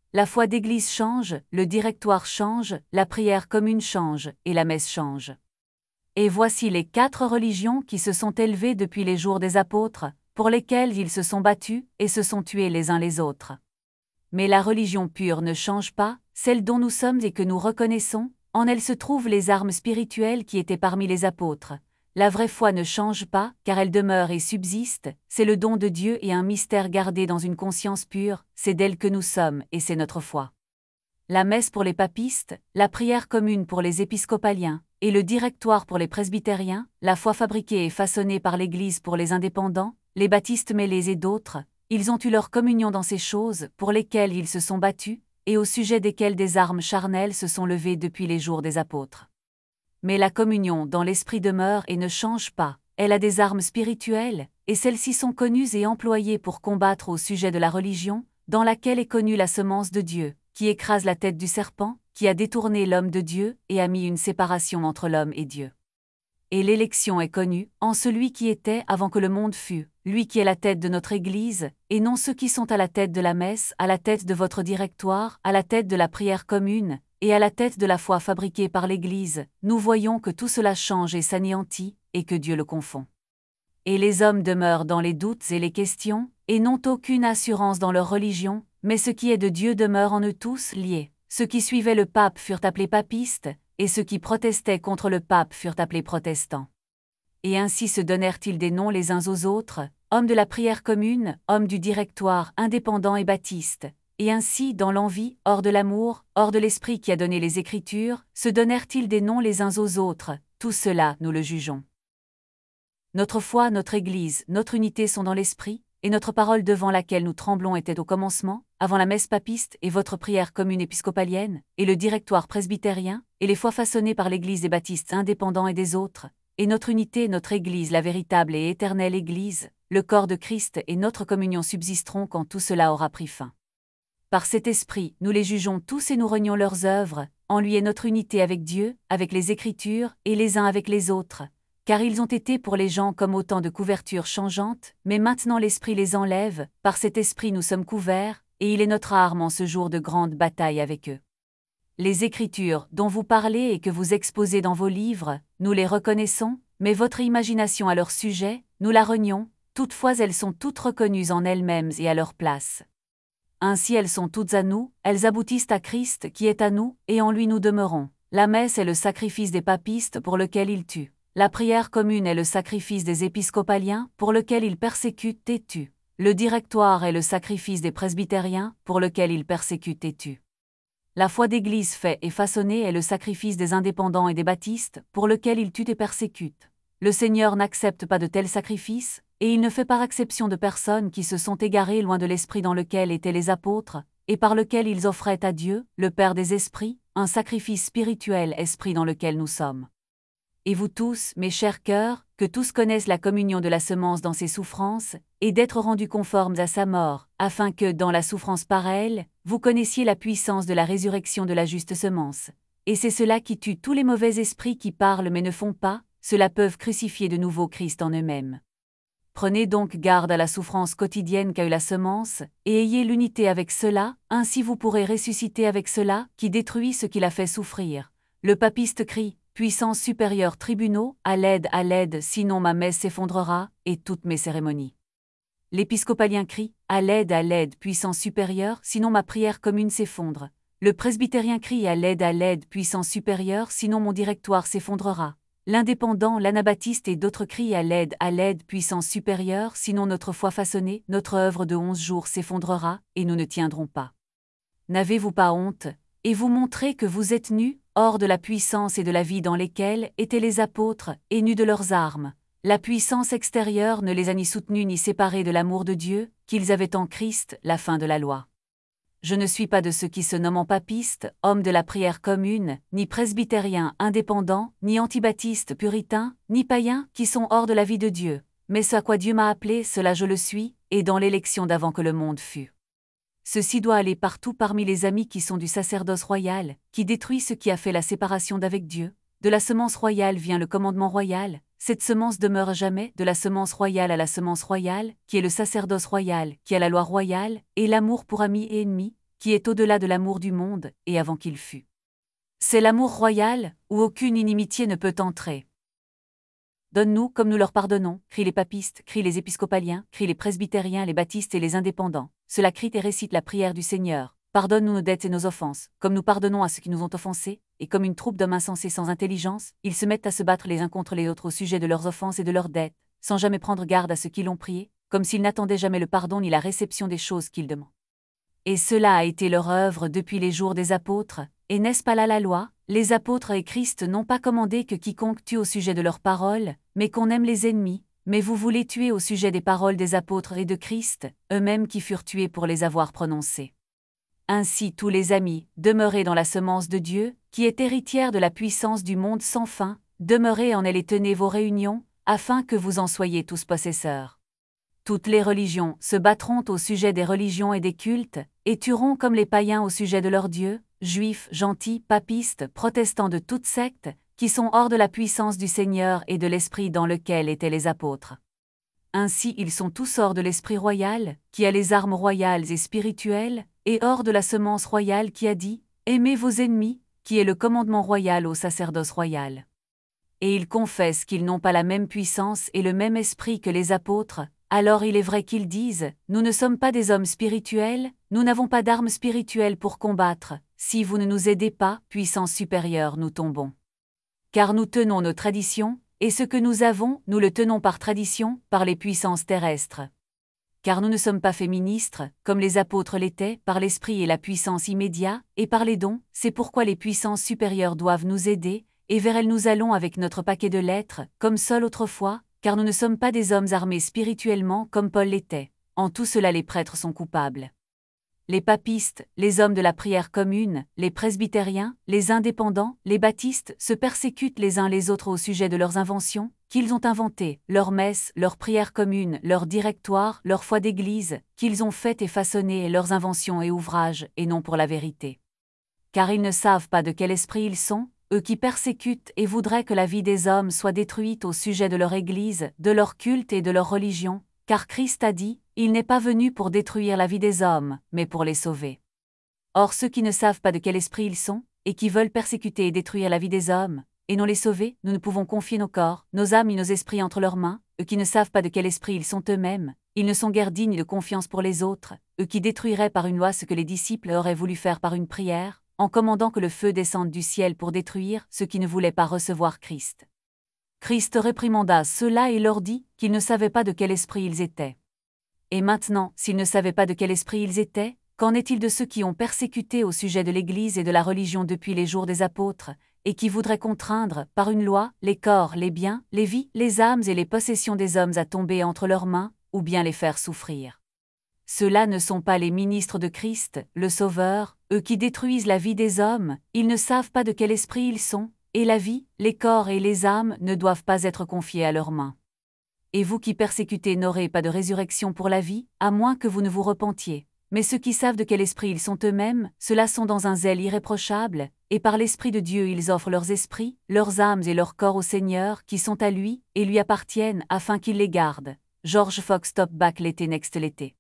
La foi d'église change, le directoire change, la prière commune change, et la messe change. Et voici les 4 religions qui se sont élevées depuis les jours des apôtres, pour lesquelles ils se sont battus et se sont tués les uns les autres. Mais la religion pure ne change pas, celle dont nous sommes et que nous reconnaissons, en elle se trouvent les armes spirituelles qui étaient parmi les apôtres. La vraie foi ne change pas, car elle demeure et subsiste, c'est le don de Dieu et un mystère gardé dans une conscience pure, c'est d'elle que nous sommes et c'est notre foi. La messe pour les papistes, la prière commune pour les épiscopaliens, et le directoire pour les presbytériens, la foi fabriquée et façonnée par l'Église pour les indépendants, les baptistes mêlés et d'autres, ils ont eu leur communion dans ces choses pour lesquelles ils se sont battus, et au sujet desquelles des armes charnelles se sont levées depuis les jours des apôtres. Mais la communion dans l'esprit demeure et ne change pas, elle a des armes spirituelles, et celles-ci sont connues et employées pour combattre au sujet de la religion, dans laquelle est connue la semence de Dieu, qui écrase la tête du serpent, qui a détourné l'homme de Dieu et a mis une séparation entre l'homme et Dieu. Et l'élection est connue, en celui qui était avant que le monde fût, lui qui est la tête de notre Église, et non ceux qui sont à la tête de la messe, à la tête de votre directoire, à la tête de la prière commune, et à la tête de la foi fabriquée par l'Église, nous voyons que tout cela change et s'anéantit, et que Dieu le confond. Et les hommes demeurent dans les doutes et les questions, et n'ont aucune assurance dans leur religion, mais ce qui est de Dieu demeure en eux tous liés. Ceux qui suivaient le pape furent appelés papistes, et ceux qui protestaient contre le pape furent appelés protestants. Et ainsi se donnèrent-ils des noms les uns aux autres, hommes de la prière commune, hommes du directoire, indépendants et baptistes. Et ainsi, dans l'envie, hors de l'amour, hors de l'esprit qui a donné les Écritures, se donnèrent-ils des noms les uns aux autres, tout cela nous le jugeons. Notre foi, notre Église, notre unité sont dans l'esprit, et notre parole devant laquelle nous tremblons était au commencement, avant la messe papiste et votre prière commune épiscopalienne, et le directoire presbytérien, et les fois façonnées par l'Église des baptistes indépendants et des autres, et notre unité, notre Église, la véritable et éternelle Église, le corps de Christ et notre communion subsisteront quand tout cela aura pris fin. Par cet esprit, nous les jugeons tous et nous renions leurs œuvres, en lui est notre unité avec Dieu, avec les Écritures, et les uns avec les autres, car ils ont été pour les gens comme autant de couvertures changeantes, mais maintenant l'Esprit les enlève, par cet esprit nous sommes couverts, et il est notre arme en ce jour de grande bataille avec eux. Les Écritures, dont vous parlez et que vous exposez dans vos livres, nous les reconnaissons, mais votre imagination à leur sujet, nous la renions, toutefois elles sont toutes reconnues en elles-mêmes et à leur place. Ainsi elles sont toutes à nous, elles aboutissent à Christ qui est à nous, et en lui nous demeurons. La messe est le sacrifice des papistes pour lequel ils tuent. La prière commune est le sacrifice des épiscopaliens pour lequel ils persécutent et tuent. Le directoire est le sacrifice des presbytériens pour lequel ils persécutent et tuent. La foi d'église faite et façonnée est le sacrifice des indépendants et des baptistes pour lequel ils tuent et persécutent. Le Seigneur n'accepte pas de tels sacrifices, et il ne fait par exception de personnes qui se sont égarées loin de l'esprit dans lequel étaient les apôtres, et par lequel ils offraient à Dieu, le Père des esprits, un sacrifice spirituel esprit dans lequel nous sommes. Et vous tous, mes chers cœurs, que tous connaissent la communion de la semence dans ses souffrances, et d'être rendus conformes à sa mort, afin que, dans la souffrance par elle, vous connaissiez la puissance de la résurrection de la juste semence. Et c'est cela qui tue tous les mauvais esprits qui parlent mais ne font pas, ceux-là peuvent crucifier de nouveau Christ en eux-mêmes. Prenez donc garde à la souffrance quotidienne qu'a eu la semence, et ayez l'unité avec cela, ainsi vous pourrez ressusciter avec cela, qui détruit ce qui l'a fait souffrir. Le papiste crie, puissance supérieure tribunaux, à l'aide, sinon ma messe s'effondrera, et toutes mes cérémonies. L'épiscopalien crie, à l'aide, puissance supérieure, sinon ma prière commune s'effondre. Le presbytérien crie à l'aide, puissance supérieure, sinon mon directoire s'effondrera. L'indépendant, l'anabaptiste et d'autres crient à l'aide, puissance supérieure, sinon notre foi façonnée, notre œuvre de 11 jours s'effondrera, et nous ne tiendrons pas. N'avez-vous pas honte, et vous montrez que vous êtes nus, hors de la puissance et de la vie dans lesquelles étaient les apôtres, et nus de leurs armes. La puissance extérieure ne les a ni soutenus ni séparés de l'amour de Dieu, qu'ils avaient en Christ, la fin de la loi. Je ne suis pas de ceux qui se nomment papistes, hommes de la prière commune, ni presbytériens indépendants, ni antibaptistes puritains, ni païens qui sont hors de la vie de Dieu, mais ce à quoi Dieu m'a appelé, cela je le suis, et dans l'élection d'avant que le monde fût. Ceci doit aller partout parmi les amis qui sont du sacerdoce royal, qui détruit ce qui a fait la séparation d'avec Dieu. De la semence royale vient le commandement royal, cette semence demeure jamais, de la semence royale à la semence royale, qui est le sacerdoce royal, qui a la loi royale, et l'amour pour amis et ennemis, qui est au-delà de l'amour du monde, et avant qu'il fût. C'est l'amour royal, où aucune inimitié ne peut entrer. Donne-nous comme nous leur pardonnons, crient les papistes, crient les épiscopaliens, crient les presbytériens, les baptistes et les indépendants. Cela crie et récite la prière du Seigneur. Pardonne-nous nos dettes et nos offenses, comme nous pardonnons à ceux qui nous ont offensés, et comme une troupe d'hommes insensés sans intelligence, ils se mettent à se battre les uns contre les autres au sujet de leurs offenses et de leurs dettes, sans jamais prendre garde à ceux qui l'ont prié, comme s'ils n'attendaient jamais le pardon ni la réception des choses qu'ils demandent. Et cela a été leur œuvre depuis les jours des apôtres, et n'est-ce pas là la loi? Les apôtres et Christ n'ont pas commandé que quiconque tue au sujet de leurs paroles, mais qu'on aime les ennemis, mais vous voulez tuer au sujet des paroles des apôtres et de Christ, eux-mêmes qui furent tués pour les avoir prononcées. Ainsi tous les amis, demeurez dans la semence de Dieu, qui est héritière de la puissance du monde sans fin, demeurez en elle et tenez vos réunions, afin que vous en soyez tous possesseurs. Toutes les religions se battront au sujet des religions et des cultes, et tueront comme les païens au sujet de leurs dieux, juifs, gentils, papistes, protestants de toutes sectes, qui sont hors de la puissance du Seigneur et de l'esprit dans lequel étaient les apôtres. Ainsi ils sont tous hors de l'esprit royal, qui a les armes royales et spirituelles, et hors de la semence royale qui a dit « Aimez vos ennemis », qui est le commandement royal au sacerdoce royal. Et ils confessent qu'ils n'ont pas la même puissance et le même esprit que les apôtres, alors il est vrai qu'ils disent « Nous ne sommes pas des hommes spirituels, nous n'avons pas d'armes spirituelles pour combattre, si vous ne nous aidez pas, puissance supérieure, nous tombons. Car nous tenons nos traditions, et ce que nous avons, nous le tenons par tradition, par les puissances terrestres. Car nous ne sommes pas faits ministres, comme les apôtres l'étaient, par l'esprit et la puissance immédiat, et par les dons, c'est pourquoi les puissances supérieures doivent nous aider, et vers elles nous allons avec notre paquet de lettres, comme Saul autrefois, car nous ne sommes pas des hommes armés spirituellement comme Paul l'était. En tout cela les prêtres sont coupables. Les papistes, les hommes de la prière commune, les presbytériens, les indépendants, les baptistes se persécutent les uns les autres au sujet de leurs inventions, qu'ils ont inventées, leurs messes, leurs prières communes, leurs directoires, leur foi d'église, qu'ils ont faites et façonnées, leurs inventions et ouvrages, et non pour la vérité. Car ils ne savent pas de quel esprit ils sont, eux qui persécutent et voudraient que la vie des hommes soit détruite au sujet de leur Église, de leur culte et de leur religion, car Christ a dit, il n'est pas venu pour détruire la vie des hommes, mais pour les sauver. Or ceux qui ne savent pas de quel esprit ils sont, et qui veulent persécuter et détruire la vie des hommes, et non les sauver, nous ne pouvons confier nos corps, nos âmes et nos esprits entre leurs mains, eux qui ne savent pas de quel esprit ils sont eux-mêmes, ils ne sont guère dignes de confiance pour les autres, eux qui détruiraient par une loi ce que les disciples auraient voulu faire par une prière, en commandant que le feu descende du ciel pour détruire ceux qui ne voulaient pas recevoir Christ. Christ réprimanda ceux-là et leur dit qu'ils ne savaient pas de quel esprit ils étaient. Et maintenant, s'ils ne savaient pas de quel esprit ils étaient, qu'en est-il de ceux qui ont persécuté au sujet de l'Église et de la religion depuis les jours des apôtres, et qui voudraient contraindre, par une loi, les corps, les biens, les vies, les âmes et les possessions des hommes à tomber entre leurs mains, ou bien les faire souffrir? Ceux-là ne sont pas les ministres de Christ, le Sauveur, eux qui détruisent la vie des hommes, ils ne savent pas de quel esprit ils sont, et la vie, les corps et les âmes ne doivent pas être confiés à leurs mains. Et vous qui persécutez n'aurez pas de résurrection pour la vie, à moins que vous ne vous repentiez. Mais ceux qui savent de quel esprit ils sont eux-mêmes, ceux-là sont dans un zèle irréprochable, et par l'Esprit de Dieu ils offrent leurs esprits, leurs âmes et leurs corps au Seigneur qui sont à lui, et lui appartiennent afin qu'il les garde. George Fox Top Back l'été next l'été.